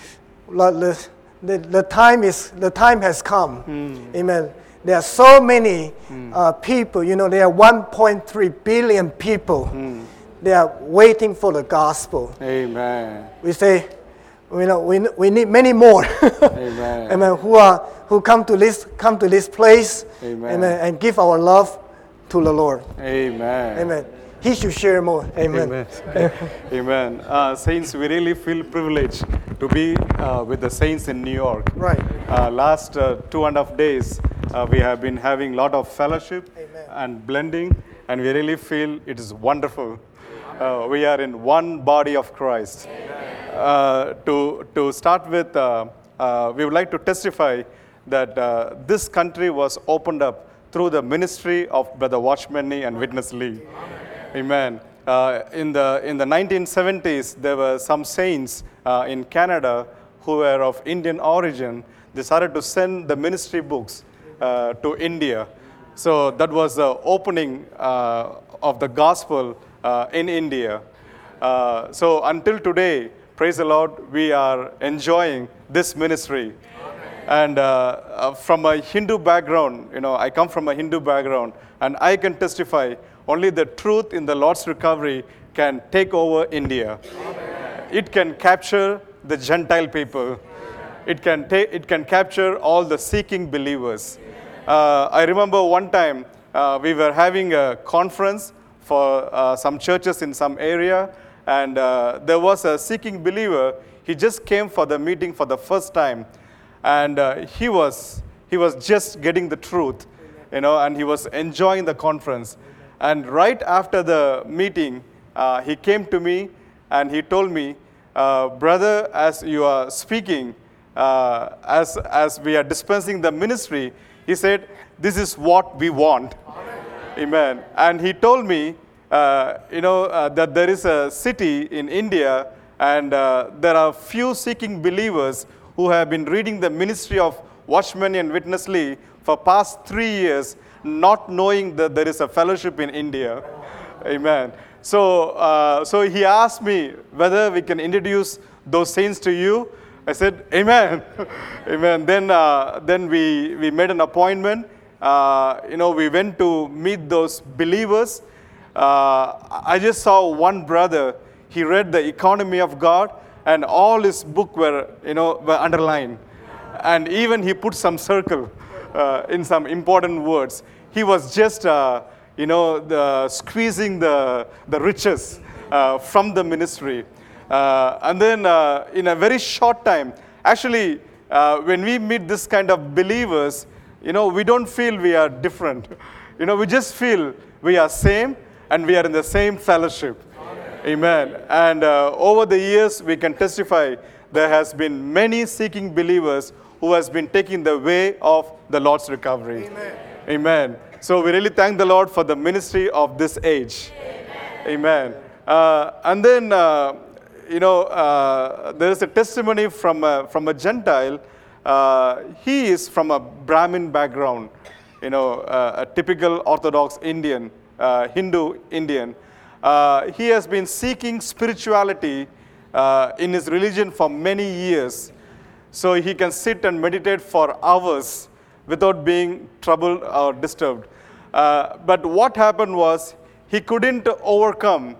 the time has come. Amen. There are so many people, there are 1.3 billion people. They are waiting for the gospel. Amen. We say, we need many more. Amen. Amen. Who come to this place. Amen. And give our love to the Lord. Amen. Amen. He should share more. Amen. Amen. Saints, we really feel privileged to be with the saints in New York. Right. Last 2.5 days, we have been having a lot of fellowship and blending, and we really feel it is wonderful. We are in one body of Christ. To start with, we would like to testify that this country was opened up through the ministry of Brother Watchman Nee and Witness Lee. Amen. In the 1970s, there were some saints in Canada who were of Indian origin. They started to send the ministry books to India. So that was the opening of the gospel in India. So until today, praise the Lord, we are enjoying this ministry. And from a Hindu background, I come from a Hindu background, and I can testify only the truth in the Lord's recovery can take over India. It can capture the Gentile people. It can capture all the seeking believers. I remember one time we were having a conference for some churches in some area, and there was a seeking believer. He just came for the meeting for the first time, and he was just getting the truth, and he was enjoying the conference. And right after the meeting, he came to me and he told me, brother, as you are speaking, as we are dispensing the ministry, he said, this is what we want. Amen. And he told me, that there is a city in India, and there are few seeking believers who have been reading the ministry of Watchman Nee and Witness Lee for past 3 years, not knowing that there is a fellowship in India. Amen. So he asked me whether we can introduce those saints to you. I said, amen. Amen. Then we made an appointment. We went to meet those believers. I just saw one brother. He read the Economy of God, and all his book were underlined. And even he put some circle in some important words. He was just, squeezing the riches from the ministry. And then in a very short time, actually, when we meet this kind of believers, we don't feel we are different. We just feel we are same and we are in the same fellowship. Amen. And over the years, we can testify there has been many seeking believers who has been taking the way of the Lord's recovery. Amen. Amen. So we really thank the Lord for the ministry of this age. Amen. And then, there is a testimony from a Gentile. He is from a Brahmin background, a typical Orthodox Indian, Hindu Indian. He has been seeking spirituality in his religion for many years. So he can sit and meditate for hours without being troubled or disturbed. But what happened was he couldn't overcome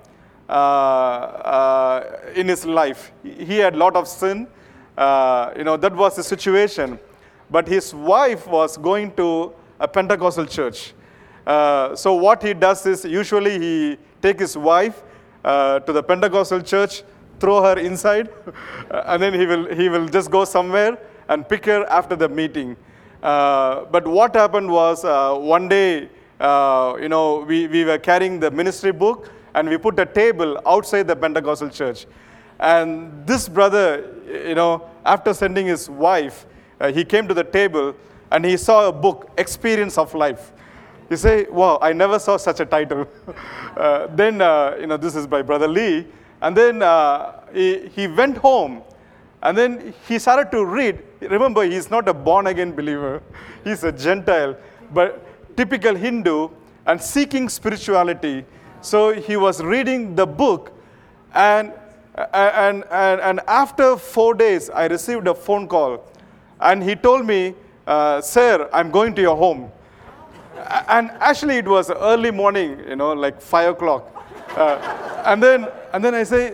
in his life. He had a lot of sin. That was the situation. But his wife was going to a Pentecostal church. So what he does is usually he take his wife to the Pentecostal church, throw her inside, and then he will just go somewhere and pick her after the meeting. But what happened was one day we were carrying the ministry book, and we put a table outside the Pentecostal church. And this brother, after sending his wife, he came to the table and he saw a book, Experience of Life. He said, wow, I never saw such a title. Then, this is by Brother Lee. And then he went home, and then he started to read. Remember, he's not a born-again believer. He's a Gentile, but typical Hindu and seeking spirituality. So he was reading the book, and after 4 days, I received a phone call, and he told me, sir, I'm going to your home. And actually, it was early morning, like 5 o'clock. And then I say,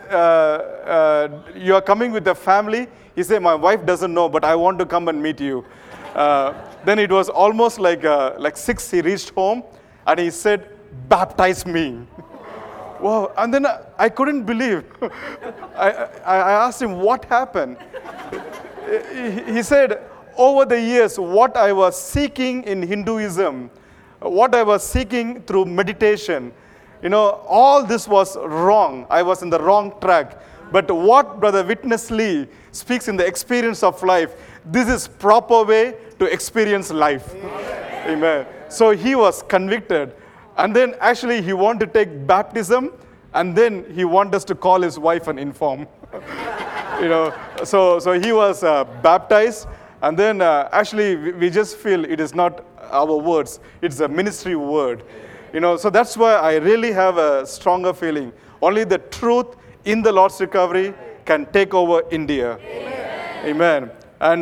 you are coming with the family? He said, my wife doesn't know, but I want to come and meet you. Then it was almost like 6, he reached home, and he said, baptize me. Wow, and then I couldn't believe. I asked him, what happened? He said, over the years, what I was seeking in Hinduism, what I was seeking through meditation, all this was wrong. I was in the wrong track. But what Brother Witness Lee speaks in the Experience of Life, this is proper way to experience life. Amen. So he was convicted. And then actually he wanted to take baptism, and then he wanted us to call his wife and inform. So he was baptized. And then actually we just feel it is not our words, it's a ministry word. So that's why I really have a stronger feeling. Only the truth in the Lord's recovery can take over India. Amen. And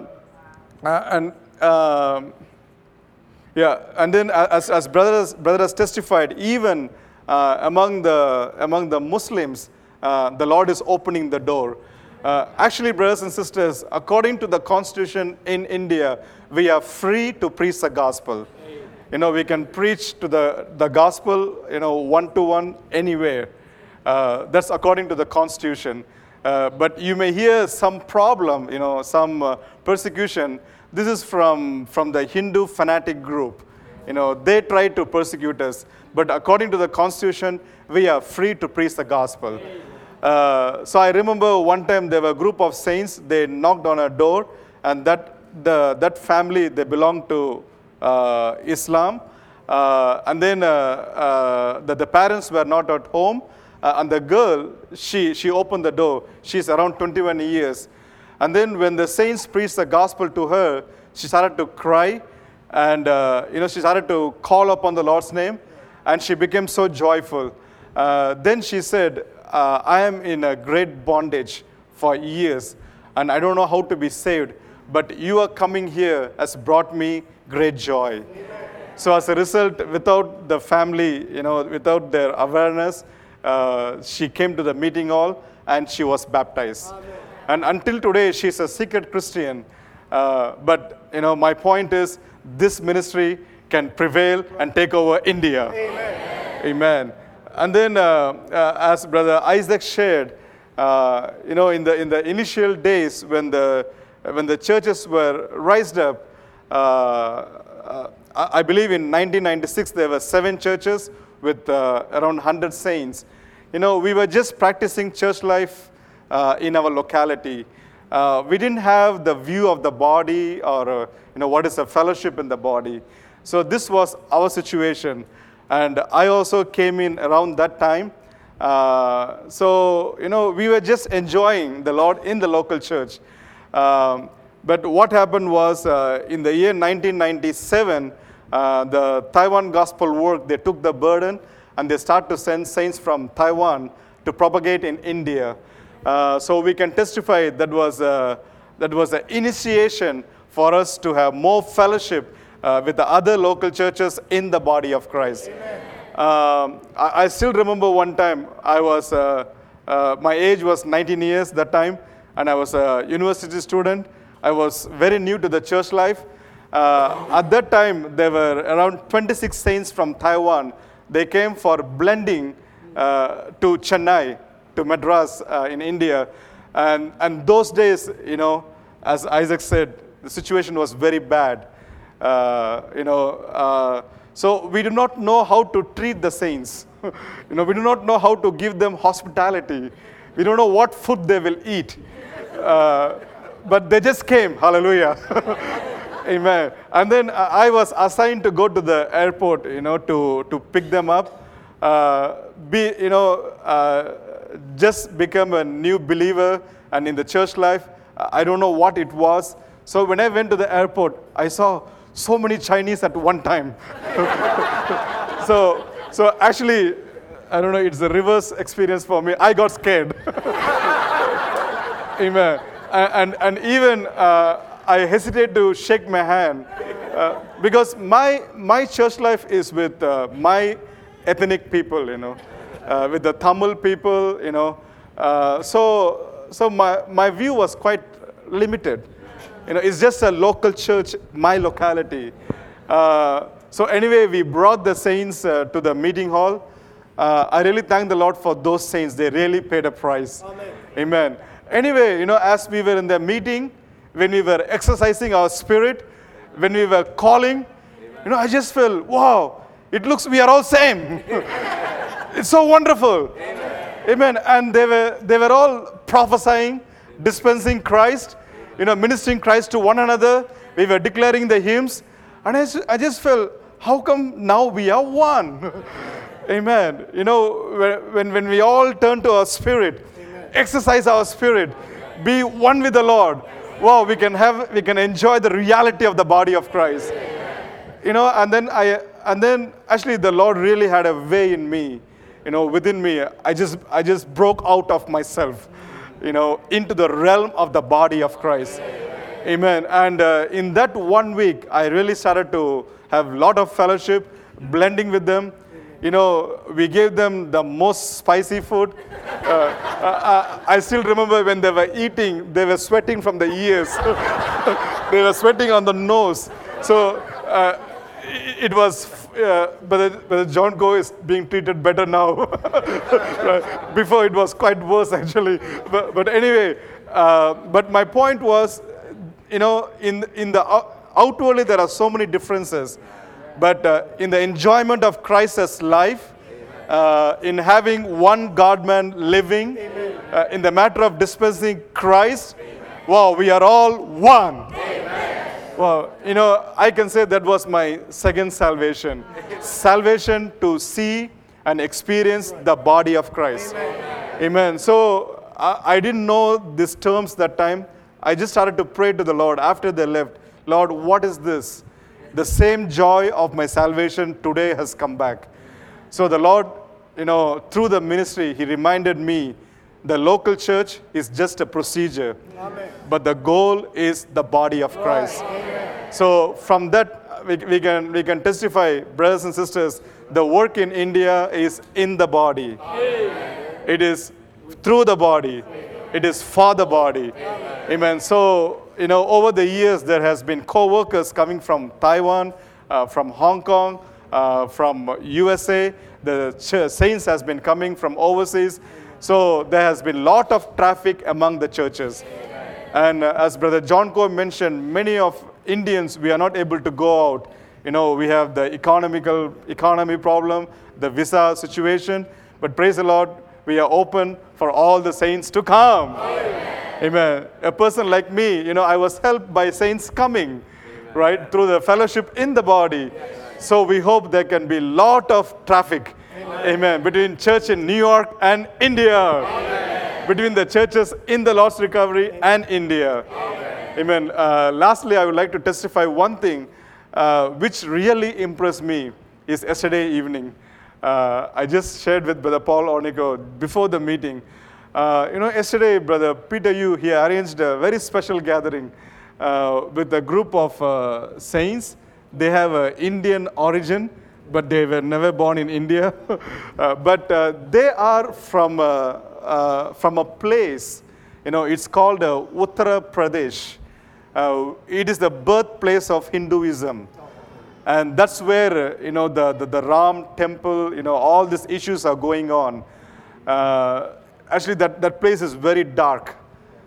then as brother has testified, even among the Muslims, the Lord is opening the door. Actually, brothers and sisters, according to the constitution in India, we are free to preach the gospel. We can preach to the gospel, one-to-one anywhere. That's according to the constitution. But you may hear some problem, some persecution. This is from the Hindu fanatic group. They try to persecute us. But according to the constitution, we are free to preach the gospel. So I remember one time there were a group of saints. They knocked on a door, and that family, they belonged to Islam. And then the parents were not at home. And the girl, she opened the door. She's around 21 years. And then when the saints preached the gospel to her, she started to cry. And, she started to call upon the Lord's name. And she became so joyful. Then she said, I am in a great bondage for years, and I don't know how to be saved, but you are coming here has brought me great joy. Amen. So as a result, without the family, without their awareness, she came to the meeting hall and she was baptized. Amen. And until today, she's a secret Christian. But my point is, this ministry can prevail and take over India. Amen. Amen. And then, as Brother Isaac shared, in the initial days when the churches were raised up, I believe in 1996 there were 7 churches with around 100 saints. We were just practicing church life in our locality. We didn't have the view of the body or what is a fellowship in the body. So this was our situation. And I also came in around that time. So we were just enjoying the Lord in the local church. But what happened was, in the year 1997, the Taiwan Gospel Work, they took the burden, and they started to send saints from Taiwan to propagate in India. So we can testify that was an initiation for us to have more fellowship with the other local churches in the body of Christ. I still remember one time, my age was 19 years that time, and I was a university student. I was very new to the church life. At that time, there were around 26 saints from Taiwan. They came for blending to Chennai, to Madras in India. And those days, as Isaac said, the situation was very bad. So we do not know how to treat the saints. We do not know how to give them hospitality. We don't know what food they will eat. But they just came. Hallelujah. Amen. And then I was assigned to go to the airport, to pick them up. Just become a new believer and in the church life. I don't know what it was. So when I went to the airport, I saw so many Chinese at one time. So actually, I don't know, it's a reverse experience for me. I got scared. Amen. And even I hesitate to shake my hand because my church life is with my ethnic people, with the Tamil people, So my view was quite limited. It's just a local church, my locality. So anyway, we brought the saints to the meeting hall. I really thank the Lord for those saints. They really paid a price. Amen. Amen. Anyway, as we were in the meeting, when we were exercising our spirit, when we were calling, I just felt, wow, it looks we are all same. It's so wonderful. Amen. Amen. And they were all prophesying, dispensing Christ, ministering Christ to one another. We were declaring the hymns. And I just felt, how come now we are one? Amen. When we all turn to our spirit, amen, exercise our spirit, be one with the Lord, wow, we can enjoy the reality of the body of Christ. Amen. And then actually the Lord really had a way in me, within me. I just broke out of myself, into the realm of the body of Christ. Amen. And in that 1 week, I really started to have a lot of fellowship, blending with them. We gave them the most spicy food. I still remember when they were eating, they were sweating from the ears. They were sweating on the nose. So it was, Brother John Go is being treated better now. Before it was quite worse actually. But anyway, but my point was, in the outwardly there are so many differences. But in the enjoyment of Christ's life, in having one God-man living, in the matter of dispensing Christ, wow, we are all one. Amen. Wow, I can say that was my second salvation. Salvation to see and experience the body of Christ. Amen. So I didn't know these terms that time. I just started to pray to the Lord after they left. Lord, what is this? The same joy of my salvation today has come back. So the Lord, through the ministry, He reminded me the local church is just a procedure. Amen. But the goal is the body of Christ. Amen. So from that, we can testify, brothers and sisters, the work in India is in the body. Amen. It is through the body. It is for the body. Amen. Amen. So, over the years, there has been co-workers coming from Taiwan, from Hong Kong, from USA. The saints has been coming from overseas. So there has been a lot of traffic among the churches. And as Brother John Ko mentioned, many of Indians, we are not able to go out. We have the economy problem, the visa situation. But praise the Lord, we are open for all the saints to come. Amen. Amen. A person like me, I was helped by saints coming, right, through the fellowship in the body. So we hope there can be a lot of traffic, amen, between church in New York and India, amen, between the churches in the Lord's Recovery and India. Amen. Lastly, I would like to testify one thing which really impressed me is yesterday evening. I just shared with Brother Paul Ornico before the meeting. Yesterday, Brother Peter Yu, he arranged a very special gathering with a group of saints. They have an Indian origin, but they were never born in India. But they are from a place, it's called Uttar Pradesh. It is the birthplace of Hinduism. And that's where, the Ram temple, all these issues are going on. Actually, that place is very dark,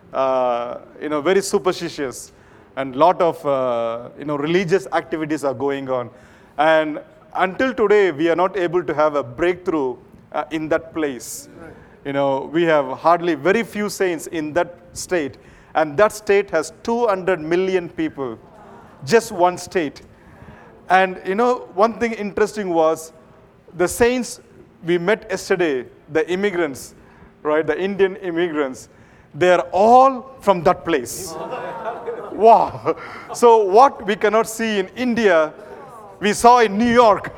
very superstitious, and lot of, religious activities are going on. And until today, we are not able to have a breakthrough in that place. We have hardly very few saints in that state. And that state has 200 million people. Just one state. And one thing interesting was the saints we met yesterday, the immigrants, right? The Indian immigrants, they are all from that place. Wow. So what we cannot see in India, we saw in New York.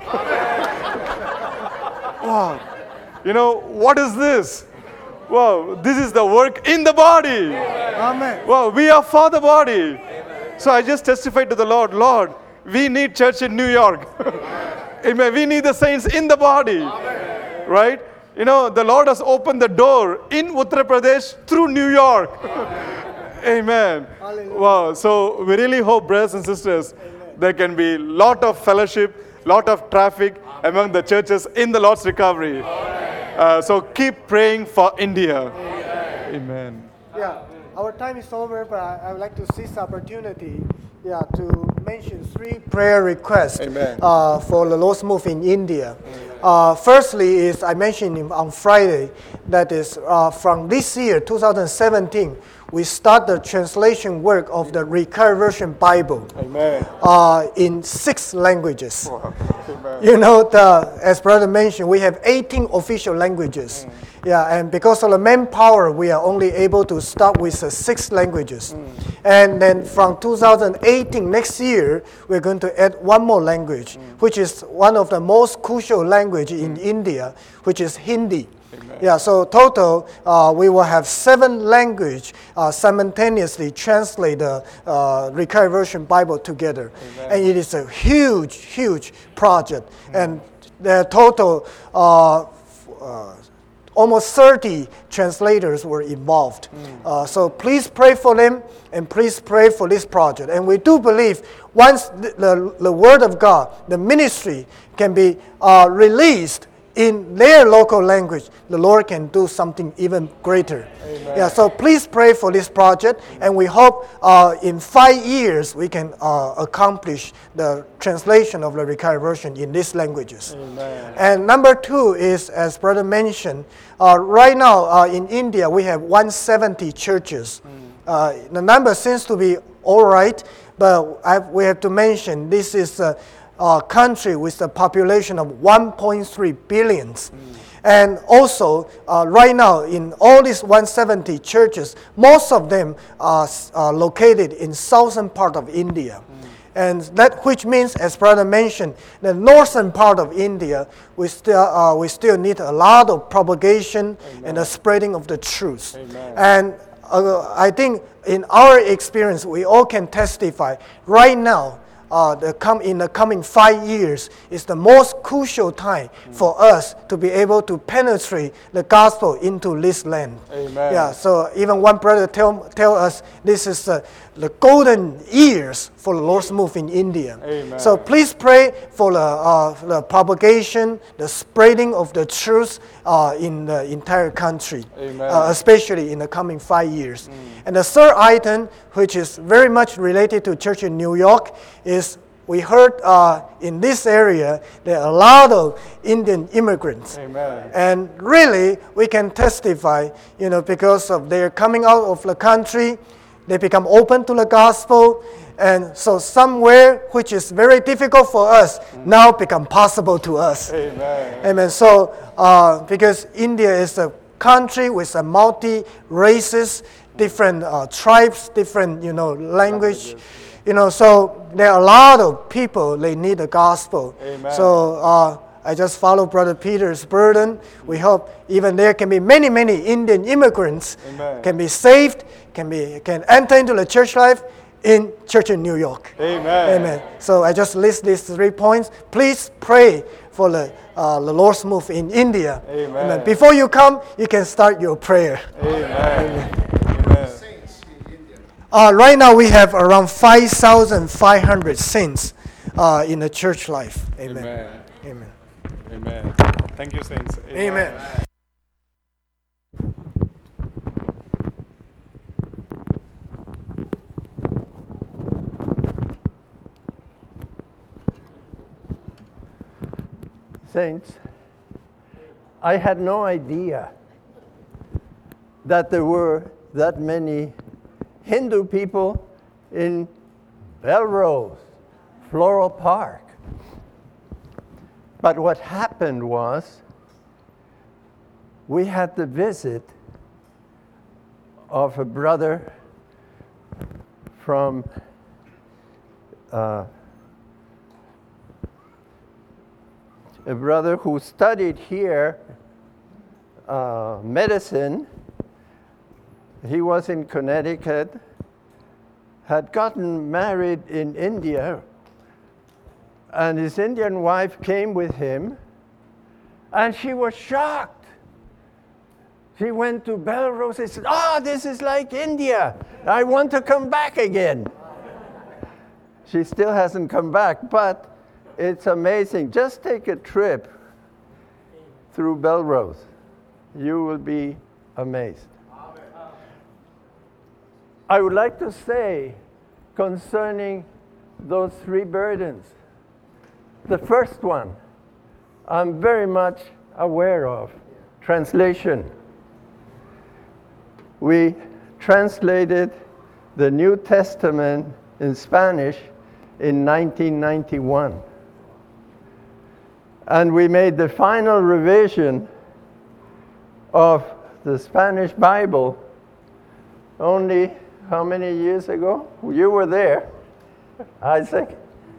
Wow. What is this? Wow, this is the work in the body. Amen. Wow, we are for the body. Amen. So I just testified to the Lord, Lord, we need church in New York. Amen. We need the saints in the body. Amen. Right? The Lord has opened the door in Uttar Pradesh through New York. Amen. Hallelujah. Wow. So we really hope, brothers and sisters, there can be lot of fellowship, lot of traffic among the churches in the Lord's recovery. So keep praying for India. Amen. Yeah, our time is over, but I would like to seize the opportunity to mention 3 prayer requests for the Lord's move in India. Firstly is, I mentioned on Friday, that is from this year, 2017, we start the translation work of the Recovery Version Bible. Amen. In 6 languages. Wow. Amen. As Brother mentioned, we have 18 official languages. And because of the manpower, we are only able to start with 6 languages. And then from 2018, next year, we're going to add 1 more language, which is one of the most crucial language in India, which is Hindi. Amen. So total, we will have 7 languages simultaneously translate the Recovery Version Bible together. Amen. And it is a huge, huge project. And the total, almost 30 translators were involved. So please pray for them and please pray for this project. And we do believe once the Word of God, the ministry can be released in their local language, the Lord can do something even greater. Amen. So please pray for this project, and we hope in 5 years we can accomplish the translation of the Recovery Version in these languages. Amen. And number 2 is, as Brother mentioned, right now in India we have 170 churches. The number seems to be all right, but we have to mention this is country with a population of 1.3 billion. And also, right now, in all these 170 churches, most of them are located in southern part of India. And that which means, as Brother mentioned, the northern part of India, we still need a lot of propagation and the spreading of the truth. And I think in our experience, we all can testify right now, in the coming 5 years is the most crucial time for us to be able to penetrate the gospel into this land. Amen. So even one brother tell us this is the golden years for the Lord's move in India. Amen. So please pray for the propagation, the spreading of the truth in the entire country, especially in the coming 5 years. And the third item, which is very much related to church in New York, is we heard in this area there are a lot of Indian immigrants. Amen. And really we can testify, because of their coming out of the country, they become open to the gospel. And so somewhere which is very difficult for us now become possible to us. Amen. Amen. So because India is a country with a multi-races, different tribes, different language. So there are a lot of people, they need the gospel. Amen. So I just follow Brother Peter's burden. We hope even there can be many, many Indian immigrants can be saved, can enter into the church life in church in New York. Amen. Amen. So I just list these 3 points. Please pray for the Lord's move in India. Amen. Amen. Before you come, you can start your prayer. Amen. Amen. Right now we have around 5,500 saints in the church life. Amen. Amen. Amen. Amen. Thank you, saints. Amen. Saints, I had no idea that there were that many Hindu people in Belrose, Floral Park. But what happened was we had the visit of a brother from a brother who studied here medicine. He was in Connecticut, had gotten married in India, and his Indian wife came with him, and she was shocked. She went to Belrose and said, this is like India. I want to come back again. She still hasn't come back, but it's amazing. Just take a trip through Belrose. You will be amazed. I would like to say concerning those 3 burdens. The first one, I'm very much aware of, translation. We translated the New Testament in Spanish in 1991. And we made the final revision of the Spanish Bible only how many years ago? You were there, Isaac.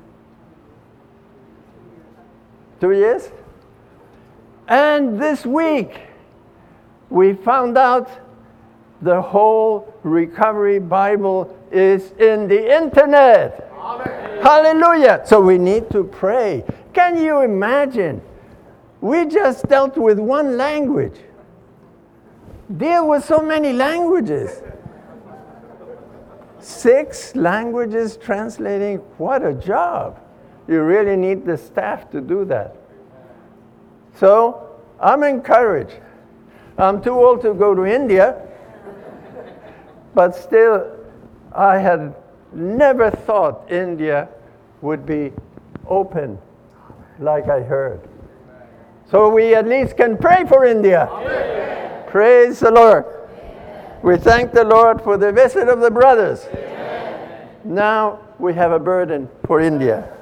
2 years? And this week, we found out the whole Recovery Bible is in the internet. Amen. Hallelujah. So we need to pray. Can you imagine? We just dealt with one language. Deal with so many languages. 6 languages translating. What a job. You really need the staff to do that. So I'm encouraged. I'm too old to go to India, but still, I had never thought India would be open like I heard. So we at least can pray for India. Amen. Praise the Lord. Amen. We thank the Lord for the visit of the brothers. Amen. Now we have a burden for India.